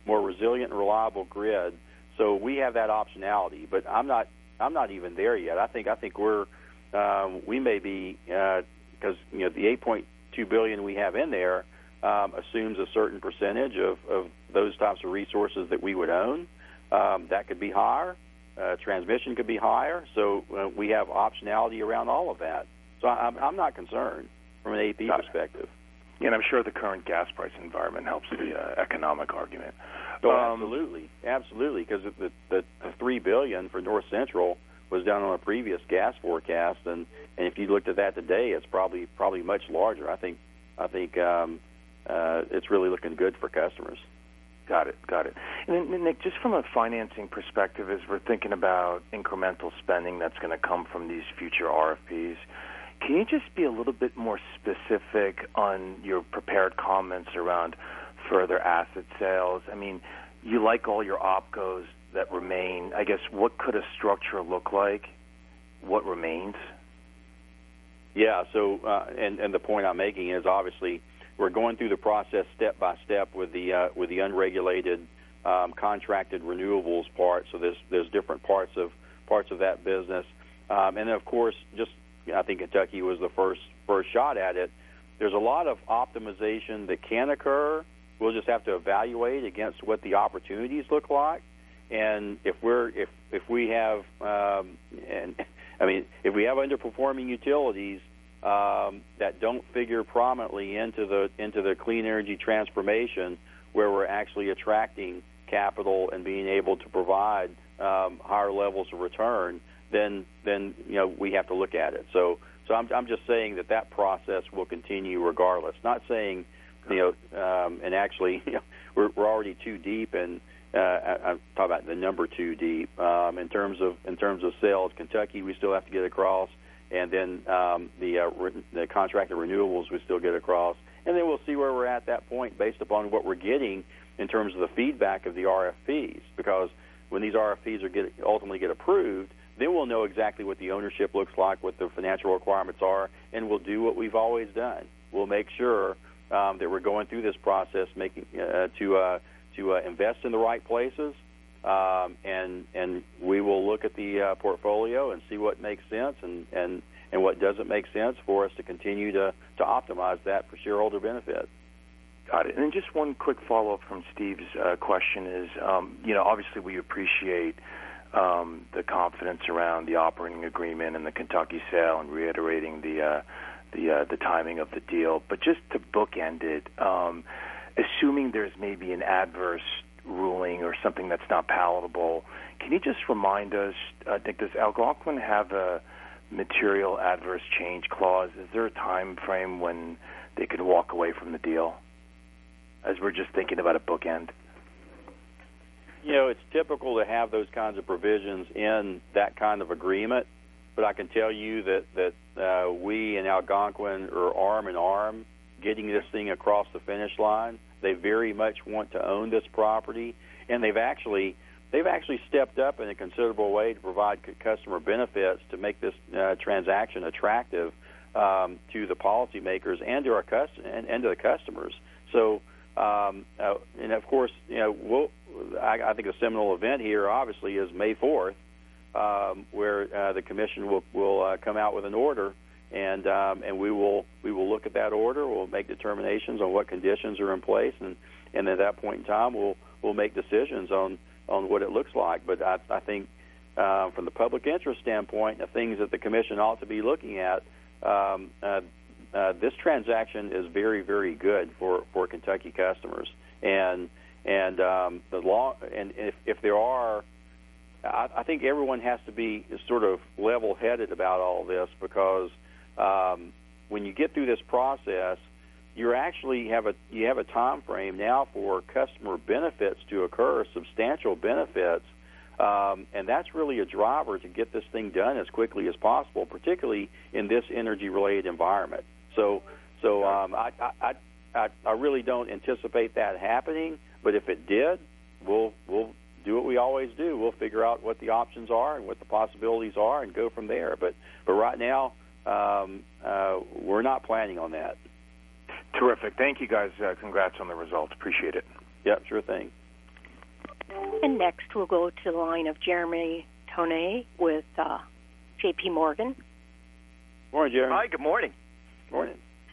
more resilient and reliable grid. So we have that optionality. But I'm not I'm not even there yet. I think I think we're um, we may be because uh, you know the eight point two billion dollars we have in there um, assumes a certain percentage of, of those types of resources that we would own. Um, that could be higher. Uh, transmission could be higher. So uh, we have optionality around all of that. So I'm, I'm not concerned from an A P Got perspective. It. And I'm sure the current gas price environment helps the uh, economic argument. Oh, um, absolutely, absolutely. Because the, the, the three billion dollars for North Central was down on a previous gas forecast, and, and if you looked at that today, it's probably probably much larger. I think I think um, uh, it's really looking good for customers. Got it, got it. And then, Nick, just from a financing perspective, as we're thinking about incremental spending that's going to come from these future R F Ps, can you just be a little bit more specific on your prepared comments around further asset sales? I mean, you like all your opcos that remain. I guess what could a structure look like? What remains? Yeah, so, uh, and, and the point I'm making is obviously we're going through the process step by step with the uh, with the unregulated um, contracted renewables part. So there's there's different parts of parts of that business, um, and then of course, just I think Kentucky was the first first shot at it. There's a lot of optimization that can occur. We'll just have to evaluate against what the opportunities look like, and if we're if if we have um, and I mean if we have underperforming utilities um, that don't figure prominently into the into the clean energy transformation, where we're actually attracting capital and being able to provide um, higher levels of return, then then you know we have to look at it. So so I'm I'm just saying that that process will continue regardless. Not saying you know um, and actually you know, we're we're already too deep, and uh, I, I'm talking about the number two deep um, in terms of in terms of sales. Kentucky we still have to get across, and then um, the uh, re- the contracted renewables we still get across, and then we'll see where we're at that point based upon what we're getting in terms of the feedback of the R F Ps. Because when these R F Ps are get, ultimately get approved, then we'll know exactly what the ownership looks like, what the financial requirements are, and we'll do what we've always done. We'll make sure um, that we're going through this process, making uh, to uh, to uh, invest in the right places, um, and and we will look at the uh, portfolio and see what makes sense and, and, and what doesn't make sense for us to continue to, to optimize that for shareholder benefit. Got it. And then just one quick follow-up from Steve's uh, question is, um, you know, obviously we appreciate um, the confidence around the operating agreement and the Kentucky sale and reiterating the uh, the uh, the timing of the deal. But just to bookend it, um, assuming there's maybe an adverse ruling or something that's not palatable, can you just remind us, uh, Nick, does Algonquin have a material adverse change clause? Is there a time frame when they can walk away from the deal, as we're just thinking about a bookend? You know, it's typical to have those kinds of provisions in that kind of agreement, but I can tell you that, that uh, we and Algonquin are arm in arm getting this thing across the finish line. They very much want to own this property, and they've actually they've actually stepped up in a considerable way to provide c- customer benefits to make this uh, transaction attractive um, to the policymakers and to our cust- and, and to the customers. So, um, uh, and of course, you know, we'll, I, I think a seminal event here, obviously, is May fourth, um, where uh, the commission will will uh, come out with an order, and um, and we will we will look at that order. We'll make determinations on what conditions are in place, and, and at that point in time, we'll we'll make decisions on, on what it looks like. But I, I think uh, from the public interest standpoint, the things that the commission ought to be looking at. Um, uh, Uh, this transaction is very, very good for, for Kentucky customers, and and um, the law. And if, if there are, I, I think everyone has to be sort of level-headed about all this, because um, when you get through this process, you actually have a you have a time frame now for customer benefits to occur, substantial benefits. Um, and that's really a driver to get this thing done as quickly as possible, particularly in this energy-related environment. So, so um, I, I, I, I really don't anticipate that happening. But if it did, we'll we'll do what we always do. We'll figure out what the options are and what the possibilities are, and go from there. But but right now, um, uh, we're not planning on that. Terrific. Thank you, guys. Uh, congrats on the results. Appreciate it. Yep, sure thing. And next we'll go to the line of Jeremy Tonet with uh, J P. Morgan. Morning, Jeremy. Hi, good morning. Morning.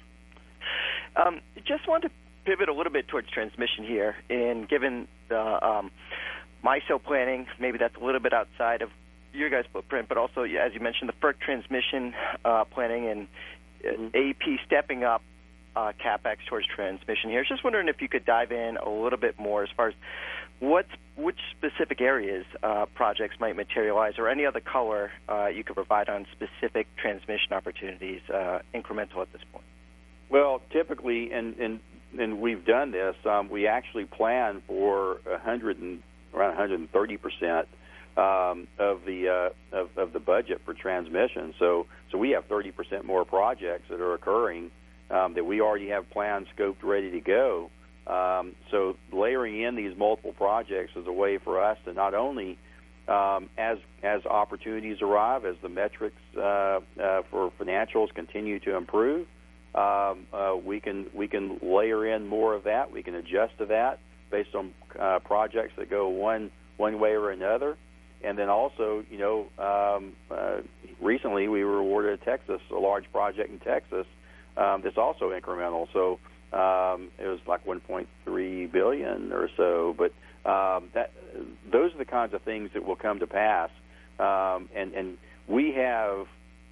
Um, just wanted to pivot a little bit towards transmission here, and given the um, MISO planning, maybe that's a little bit outside of your guys' footprint, but also, as you mentioned, the FERC transmission uh, planning and mm-hmm. A E P stepping up uh, CapEx towards transmission here. Just wondering if you could dive in a little bit more as far as what, which specific areas uh, projects might materialize, or any other color uh, you could provide on specific transmission opportunities, uh, incremental at this point. Well, typically, and and, and we've done this, um, we actually plan for one hundred and, around one hundred thirty percent um, of the uh, of, of the budget for transmission. So so we have thirty percent more projects that are occurring um, that we already have plans scoped, ready to go. Um, so layering in these multiple projects is a way for us to not only, um, as as opportunities arrive, as the metrics uh, uh, for financials continue to improve, um, uh, we can we can layer in more of that. We can adjust to that based on uh, projects that go one one way or another. And then also, you know, um, uh, recently we were awarded a Texas, a large project in Texas um, that's also incremental. So. Um, it was like one point three billion dollars or so, but um, that those are the kinds of things that will come to pass. Um, and, and we have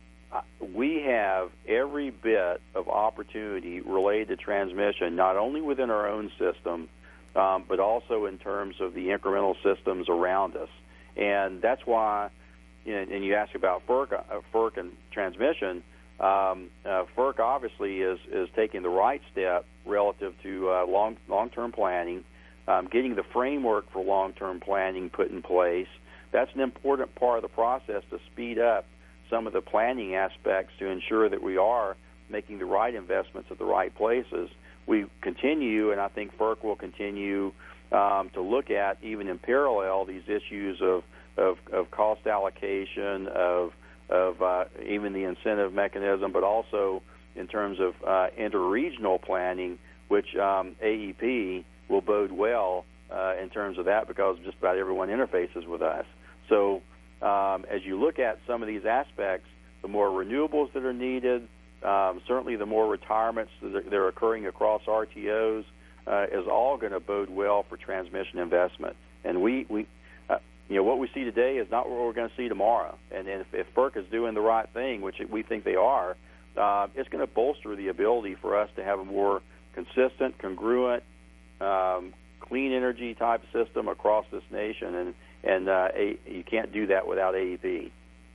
we have every bit of opportunity related to transmission, not only within our own system, um, but also in terms of the incremental systems around us. And that's why, you know, and you ask about FERC, uh, FERC and transmission. Um, uh, FERC obviously is, is taking the right step relative to uh, long long-term planning, um, getting the framework for long-term planning put in place. That's an important part of the process to speed up some of the planning aspects to ensure that we are making the right investments at the right places. We continue, and I think FERC will continue um, to look at, even in parallel, these issues of, of, of cost allocation, of of uh, even the incentive mechanism, but also in terms of uh, interregional planning, which um, A E P will bode well uh, in terms of that because just about everyone interfaces with us. So um, as you look at some of these aspects, the more renewables that are needed, um, certainly the more retirements that are occurring across R T Os uh, is all going to bode well for transmission investment. And we, we uh, you know, what we see today is not what we're going to see tomorrow. And, and if, if FERC is doing the right thing, which we think they are, uh, it's going to bolster the ability for us to have a more consistent, congruent, um, clean energy type system across this nation. And, and uh, a, you can't do that without A E P.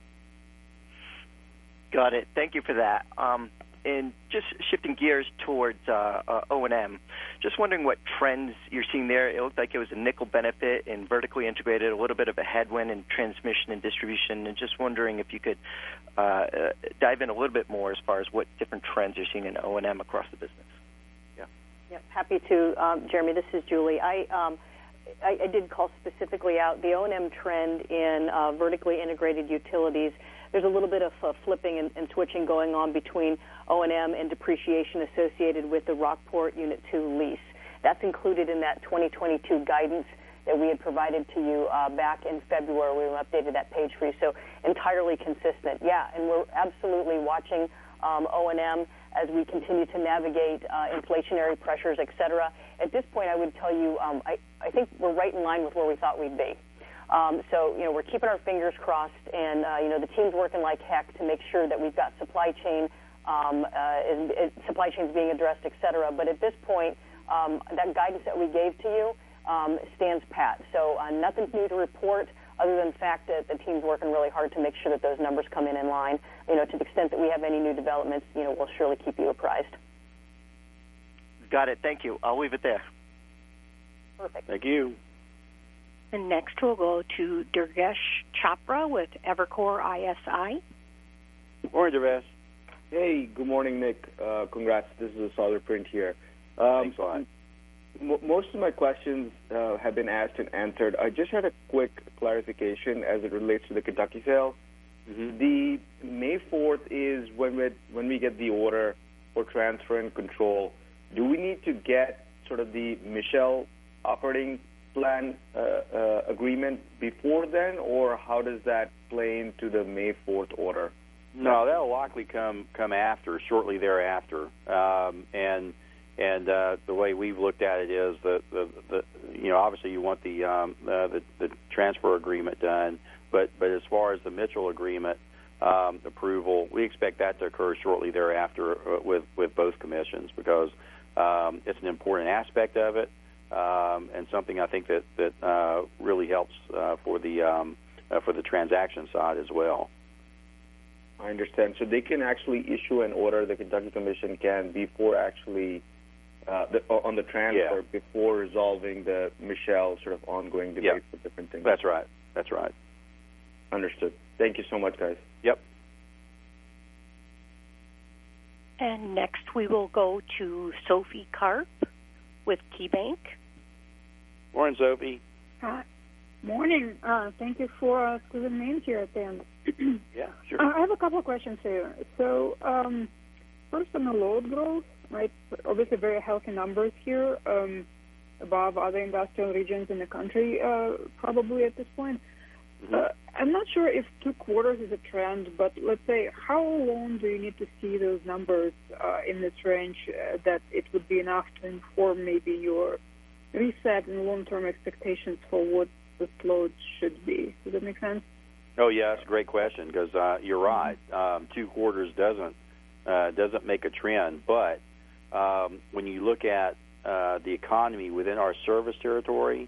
Got it. Thank you for that. Um, and just shifting gears towards uh, uh, O and M, just wondering what trends you're seeing there. It looked like it was a nickel benefit and vertically integrated, a little bit of a headwind in transmission and distribution, and just wondering if you could uh, uh, dive in a little bit more as far as what different trends you're seeing in O and M across the business. Yeah, yeah, happy to. Um, Jeremy, this is Julie. I, um, I, I did call specifically out the O and M trend in uh, vertically integrated utilities. There's a little bit of uh, flipping and, and switching going on between O and M and depreciation associated with the Rockport Unit two lease. That's included in that twenty twenty-two guidance that we had provided to you uh, back in February. We updated that page for you, so entirely consistent. Yeah, and we're absolutely watching um, O and M as we continue to navigate uh, inflationary pressures, et cetera. At this point, I would tell you um, I, I think we're right in line with where we thought we'd be. Um, so, you know, we're keeping our fingers crossed, and, uh, you know, the team's working like heck to make sure that we've got supply chain, um, uh, is, is supply chains being addressed, et cetera. But at this point, um, that guidance that we gave to you um, stands pat. So uh, nothing's new to report other than the fact that the team's working really hard to make sure that those numbers come in in line. You know, to the extent that we have any new developments, you know, we'll surely keep you apprised. Got it. Thank you. I'll leave it there. Perfect. Thank you. And next we'll go to Durgesh Chopra with Evercore I S I. Morning, Durgesh. Hey, good morning, Nick. Uh, congrats. This is a solid print here. Um, Thanks a lot. M- most of my questions uh, have been asked and answered. I just had a quick clarification as it relates to the Kentucky sale. Mm-hmm. The May fourth is when we when we get the order for transfer and control. Do we need to get sort of the Michelle operating plan uh, uh, agreement before then, or how does that play into the May fourth order? No, that'll likely come come after, shortly thereafter. Um, and and uh, the way we've looked at it is that the, the you know obviously you want the, um, uh, the the transfer agreement done, but but as far as the Mitchell agreement um, approval, we expect that to occur shortly thereafter uh, with with both commissions, because um, it's an important aspect of it, um, and something I think that that uh, really helps uh, for the um, uh, for the transaction side as well. I understand. So they can actually issue an order, the Kentucky Commission can, before actually uh, the, on the transfer, yeah. before resolving the Michelle sort of ongoing debate yep. for different things. That's right. That's right. Understood. Thank you so much, guys. Yep. And next we will go to Sophie Karp with KeyBank. Morning, Sophie. Hi. Morning. Uh, thank you for uh, squeezing me in here at the end. Yeah, sure. Uh, I have a couple of questions here. So, um, first on the load growth, right? Obviously, very healthy numbers here, um, above other industrial regions in the country, uh, probably at this point. Mm-hmm. Uh, I'm not sure if two quarters is a trend, but let's say, how long do you need to see those numbers uh, in this range uh, that it would be enough to inform maybe your reset and long-term expectations for what the load should be? Does that make sense? Oh yeah, that's a great question, because uh, you're right. Um, two quarters doesn't uh, doesn't make a trend, but um, when you look at uh, the economy within our service territory,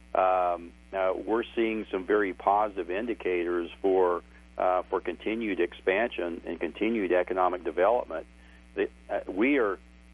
um, uh, we're seeing some very positive indicators for uh, for continued expansion and continued economic development. That, uh, we are.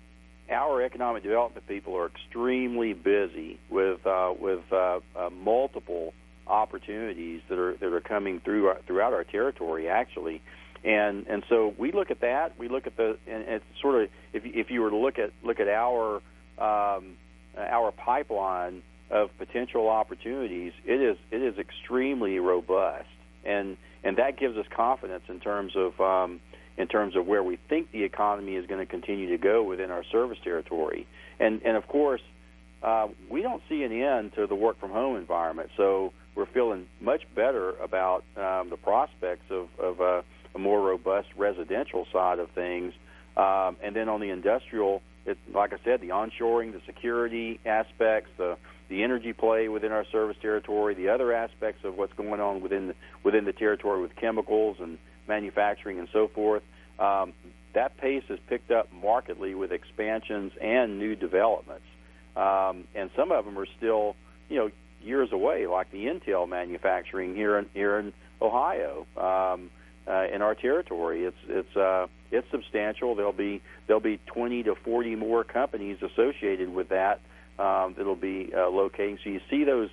Our economic development people are extremely busy with uh, with uh, uh, multiple opportunities that are that are coming through our, throughout our territory, actually, and and so we look at that. We look at the and it's sort of if if you were to look at look at our um, our pipeline of potential opportunities, it is it is extremely robust, and and that gives us confidence in terms of. Um, in terms of where we think the economy is going to continue to go within our service territory. And, and of course, uh, we don't see an end to the work-from-home environment, so we're feeling much better about um, the prospects of, of uh, a more robust residential side of things. Um, and then on the industrial, it, like I said, the onshoring, the security aspects, the, the energy play within our service territory, the other aspects of what's going on within the, within the territory with chemicals and manufacturing and so forth, um, that pace has picked up markedly with expansions and new developments. Um, and some of them are still, you know, years away, like the Intel manufacturing here in here in Ohio, um, uh, in our territory. It's it's uh, it's substantial. There'll be there'll be twenty to forty more companies associated with that um, that'll be uh, locating. So you see those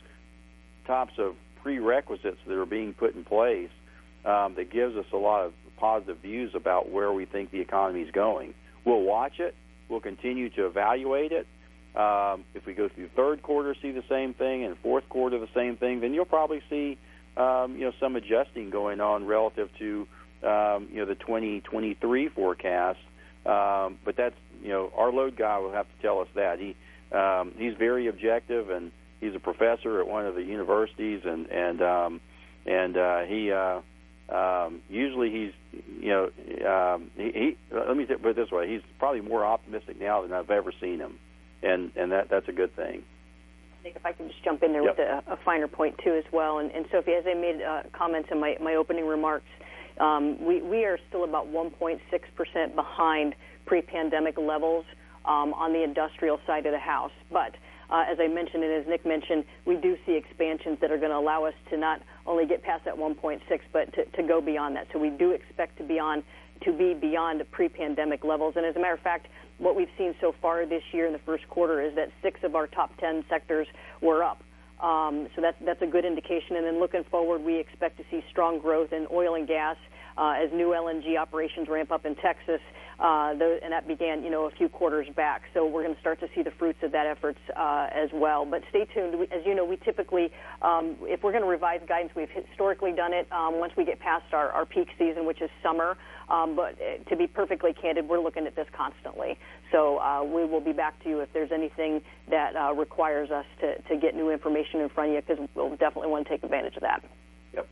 types of prerequisites that are being put in place. Um, that gives us a lot of positive views about where we think the economy is going. We'll watch it. We'll continue to evaluate it. Um, if we go through third quarter, see the same thing, and fourth quarter, the same thing, then you'll probably see um, you know some adjusting going on relative to um, you know the twenty twenty-three forecast. Um, but that's you know our load guy will have to tell us that. He um, he's very objective, and he's a professor at one of the universities, and and um, and uh, he. Uh, Um, usually he's, you know, um, he, he. Let me put it this way: he's probably more optimistic now than I've ever seen him, and and that that's a good thing. Nick, if I can just jump in there yep. with a, a finer point too as well, and, and Sophie, as I made uh, comments in my, my opening remarks, um, we we are still about one point six percent behind pre-pandemic levels um, on the industrial side of the house, but. Uh, as I mentioned and as Nick mentioned, we do see expansions that are going to allow us to not only get past that one point six, but to, to go beyond that. So we do expect to be on to be beyond pre-pandemic levels. And as a matter of fact, what we've seen so far this year in the first quarter is that six of our top ten sectors were up. Um, so that's that's a good indication. And then looking forward, we expect to see strong growth in oil and gas uh, as new L N G operations ramp up in Texas. uh, the, and that began, you know, a few quarters back. So we're going to start to see the fruits of that efforts uh, as well. But stay tuned. We, as you know, we typically, um, if we're going to revise guidance, we've historically done it um, once we get past our, our peak season, which is summer. Um, but uh, to be perfectly candid, we're looking at this constantly. So uh, we will be back to you if there's anything that uh, requires us to, to get new information in front of you, because we'll definitely want to take advantage of that. Yep.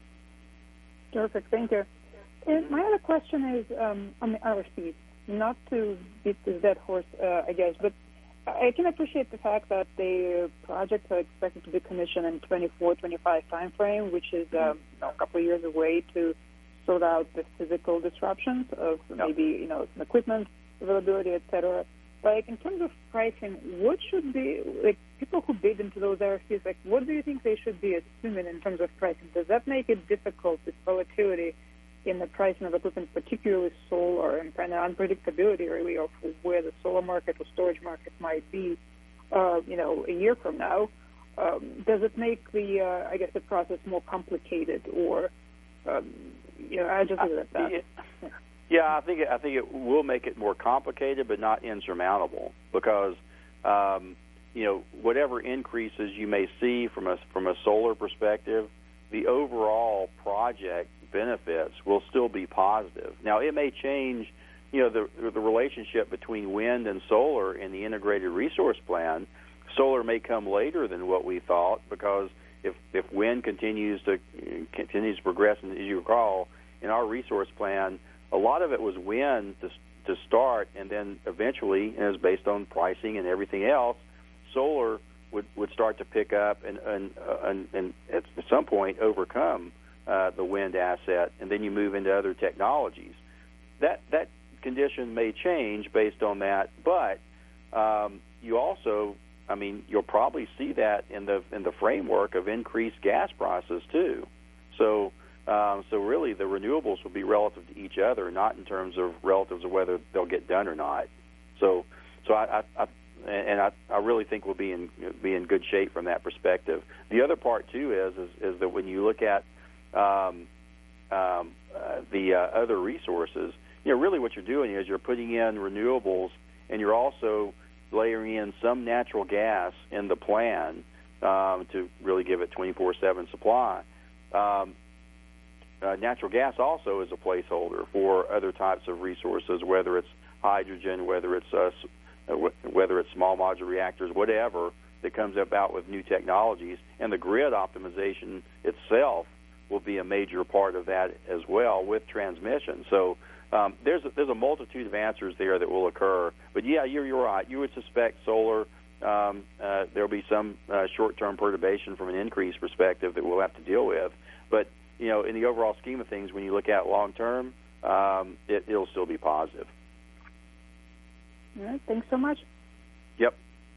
Terrific. Thank you. And my other question is um, on the R F Ps. Not to beat this dead horse, uh, I guess, but I can appreciate the fact that the projects are expected to be commissioned in twenty-four twenty-five timeframe, which is um, you know, a couple of years away to sort out the physical disruptions of yep. maybe you know some equipment availability, et cetera. Like in terms of pricing, what should be like people who bid into those R F Ps? Like, what do you think they should be assuming in terms of pricing? Does that make it difficult with volatility in the pricing of equipment, particularly solar, and kind of unpredictability really of where the solar market or storage market might be, uh, you know, a year from now? Um, does it make the, uh, I guess, the process more complicated, or, um, you know, I just leave it at that. Yeah. yeah, I think it, I think it will make it more complicated, but not insurmountable, because, um, you know, whatever increases you may see from a from a solar perspective, the overall project benefits will still be positive. Now, it may change, you know, the the relationship between wind and solar in the integrated resource plan. Solar may come later than what we thought, because if if wind continues to continues to progress, and as you recall, in our resource plan, a lot of it was wind to to start, and then eventually, and it was based on pricing and everything else, solar would, would start to pick up and and, uh, and and at some point overcome Uh, the wind asset, and then you move into other technologies. That that condition may change based on that, but um, you also, I mean, you'll probably see that in the in the framework of increased gas prices too. So um, so really, the renewables will be relative to each other, not in terms of relatives of whether they'll get done or not. So so I. I, I And I, I really think we'll be in be in good shape from that perspective. The other part too is is, is that when you look at Um, um, uh, the uh, other resources, you know, really what you're doing is you're putting in renewables, and you're also layering in some natural gas in the plan um, to really give it twenty-four seven supply. Um, uh, natural gas also is a placeholder for other types of resources, whether it's hydrogen, whether it's uh, whether it's small modular reactors, whatever that comes about with new technologies, and the grid optimization itself will be a major part of that as well with transmission. So um, there's a, there's a multitude of answers there that will occur. But yeah, you're you're right. You would suspect solar. Um, uh, there'll be some uh, short-term perturbation from an increase perspective that we'll have to deal with. But you know, in the overall scheme of things, when you look at long-term, um, it, it'll still be positive. All right. Thanks so much. Yep.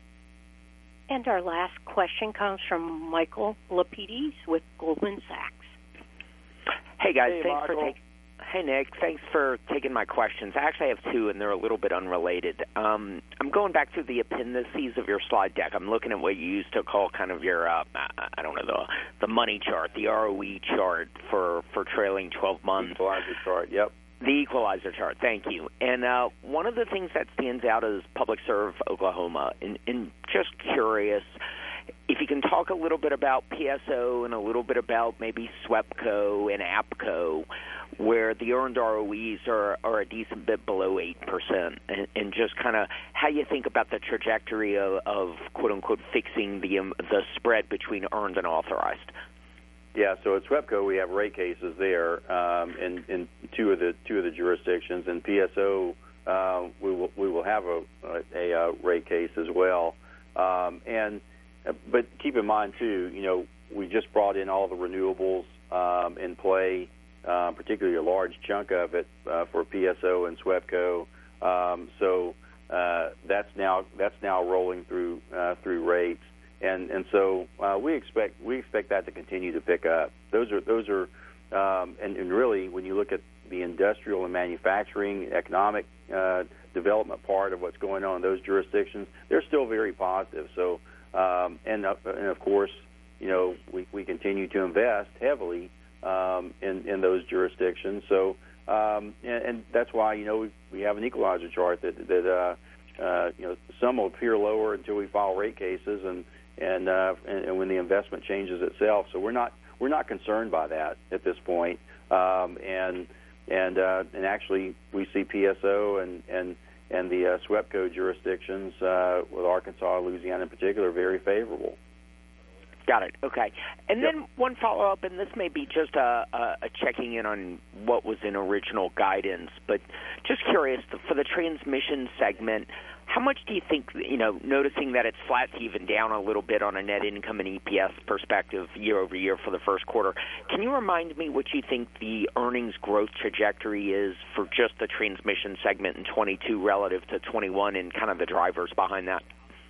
And our last question comes from Michael Lapides with Goldman Sachs. Hey, guys. Hey, thanks Michael. for taking. Hey, Nick. Thanks for taking my questions. Actually, I have two, and they're a little bit unrelated. Um, I'm going back to the appendices of your slide deck. I'm looking at what you used to call kind of your, uh, I don't know, the the money chart, the R O E chart for, for trailing twelve months. Equalizer chart, yep. The equalizer chart, thank you. And uh, one of the things that stands out is Public Serve Oklahoma. And, and just curious, if you can talk a little bit about P S O and a little bit about maybe SWEPCO and APCO, where the earned R O Es are, are a decent bit below eight percent, and, and just kind of how you think about the trajectory of, of quote-unquote, fixing the um, the spread between earned and authorized. Yeah, so at SWEPCO we have rate cases there um, in, in two of the two of the jurisdictions, and P S O uh, we will we will have a, a, a rate case as well, um, and but keep in mind too, you know, we just brought in all the renewables um, in play, uh, particularly a large chunk of it uh, for P S O and SWEPCO. Um, so uh, that's now that's now rolling through uh, through rates. And and so uh, we expect we expect that to continue to pick up. Those are those are um, and, and really when you look at the industrial and manufacturing economic uh, development part of what's going on in those jurisdictions, they're still very positive. So um, and uh, and of course, you know, we, we continue to invest heavily um, in in those jurisdictions. So Um, and, and that's why, you know, we, we have an equalizer chart that, that uh, uh, you know, some will appear lower until we file rate cases and, and, uh, and, and when the investment changes itself. So we're not we're not concerned by that at this point. Um, and and uh, and actually we see P S O and, and, and the uh, SWEPCO jurisdictions uh, with Arkansas, Louisiana in particular, very favorable. Got it. Okay. And Yep. then one follow-up, and this may be just a, a, a checking in on what was in original guidance, but just curious, for the transmission segment, how much do you think, you know, noticing that it's flat to even down a little bit on a net income and E P S perspective year over year for the first quarter, can you remind me what you think the earnings growth trajectory is for just the transmission segment in twenty-two relative to twenty-one and kind of the drivers behind that?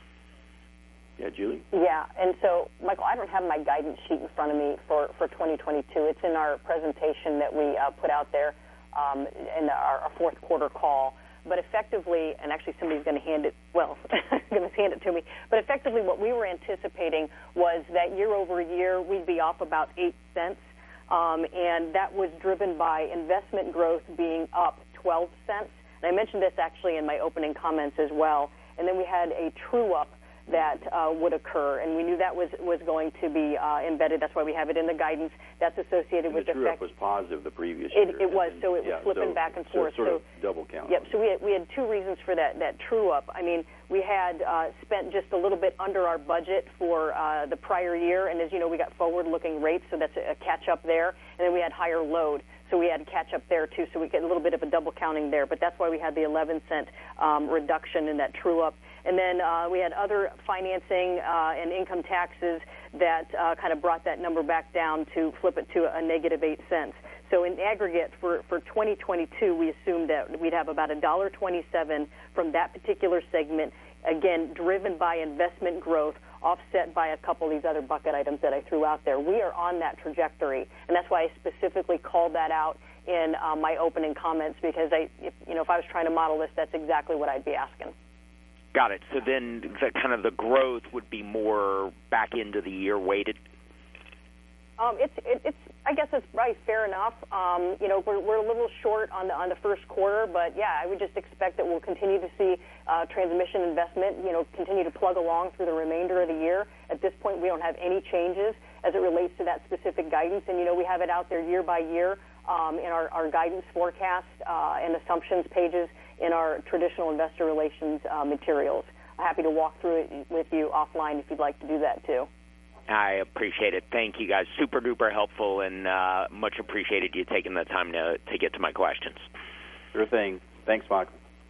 Yeah, Julie? Yeah, and so, Michael, I don't have my guidance sheet in front of me for, for twenty twenty-two. It's in our presentation that we uh, put out there um, in our, our fourth quarter call. But effectively, and actually somebody's going to hand it, well, going to hand it to me, but effectively what we were anticipating was that year over year we'd be off about eight cents, um, and that was driven by investment growth being up twelve cents. And I mentioned this actually in my opening comments as well. And then we had a true-up that uh, would occur, and we knew that was was going to be uh, embedded. That's why we have it in the guidance. That's associated and with the the true-up fact was positive the previous it, year. it was, and, so it yeah, was flipping so, back and so forth. Sort so of double count. Yep. So we had, we had two reasons for that that true-up. I mean, we had uh, spent just a little bit under our budget for uh, the prior year, and as you know, we got forward-looking rates, so that's a, a catch-up there. And then we had higher load, so we had to catch up there too. So we get a little bit of a double counting there. But that's why we had the eleven cent um, reduction in that true-up. And then uh, we had other financing uh, and income taxes that uh, kind of brought that number back down to flip it to a negative eight cents. So in aggregate for, for twenty twenty-two, we assumed that we'd have about one dollar twenty-seven from that particular segment, again, driven by investment growth, offset by a couple of these other bucket items that I threw out there. We are on that trajectory, and that's why I specifically called that out in uh, my opening comments, because I, if, you know, if I was trying to model this, that's exactly what I'd be asking. Got it. So then the kind of the growth would be more back into the year weighted? Um, it's, it, it's, I guess it's probably fair enough. Um, you know, we're, we're a little short on the, on the first quarter, but yeah, I would just expect that we'll continue to see uh, transmission investment, you know, continue to plug along through the remainder of the year. At this point, we don't have any changes as it relates to that specific guidance, and, you know, we have it out there year by year um, in our, our guidance forecast uh, and assumptions pages in our traditional investor relations uh, materials. I'm happy to walk through it with you offline if you'd like to do that too. I appreciate it. Thank you, guys. Super duper helpful, and uh, much appreciated you taking the time to, to get to my questions. Sure thing. Thanks, Michael.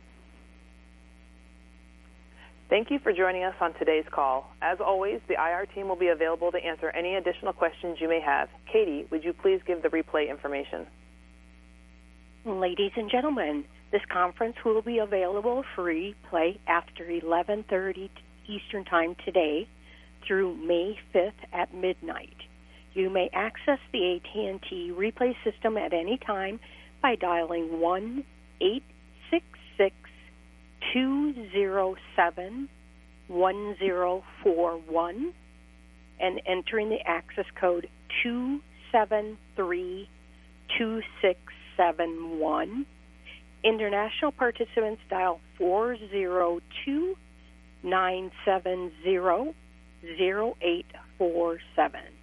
Thank you for joining us on today's call. As always, the I R team will be available to answer any additional questions you may have. Katie, would you please give the replay information? Ladies and gentlemen, this conference will be available for replay after eleven thirty Eastern Time today through May fifth at midnight. You may access the A T and T replay system at any time by dialing one eight six six, two zero seven, one zero four one and entering the access code two seven three two six seven one. International participants dial four zero two, nine seven zero, zero eight four seven.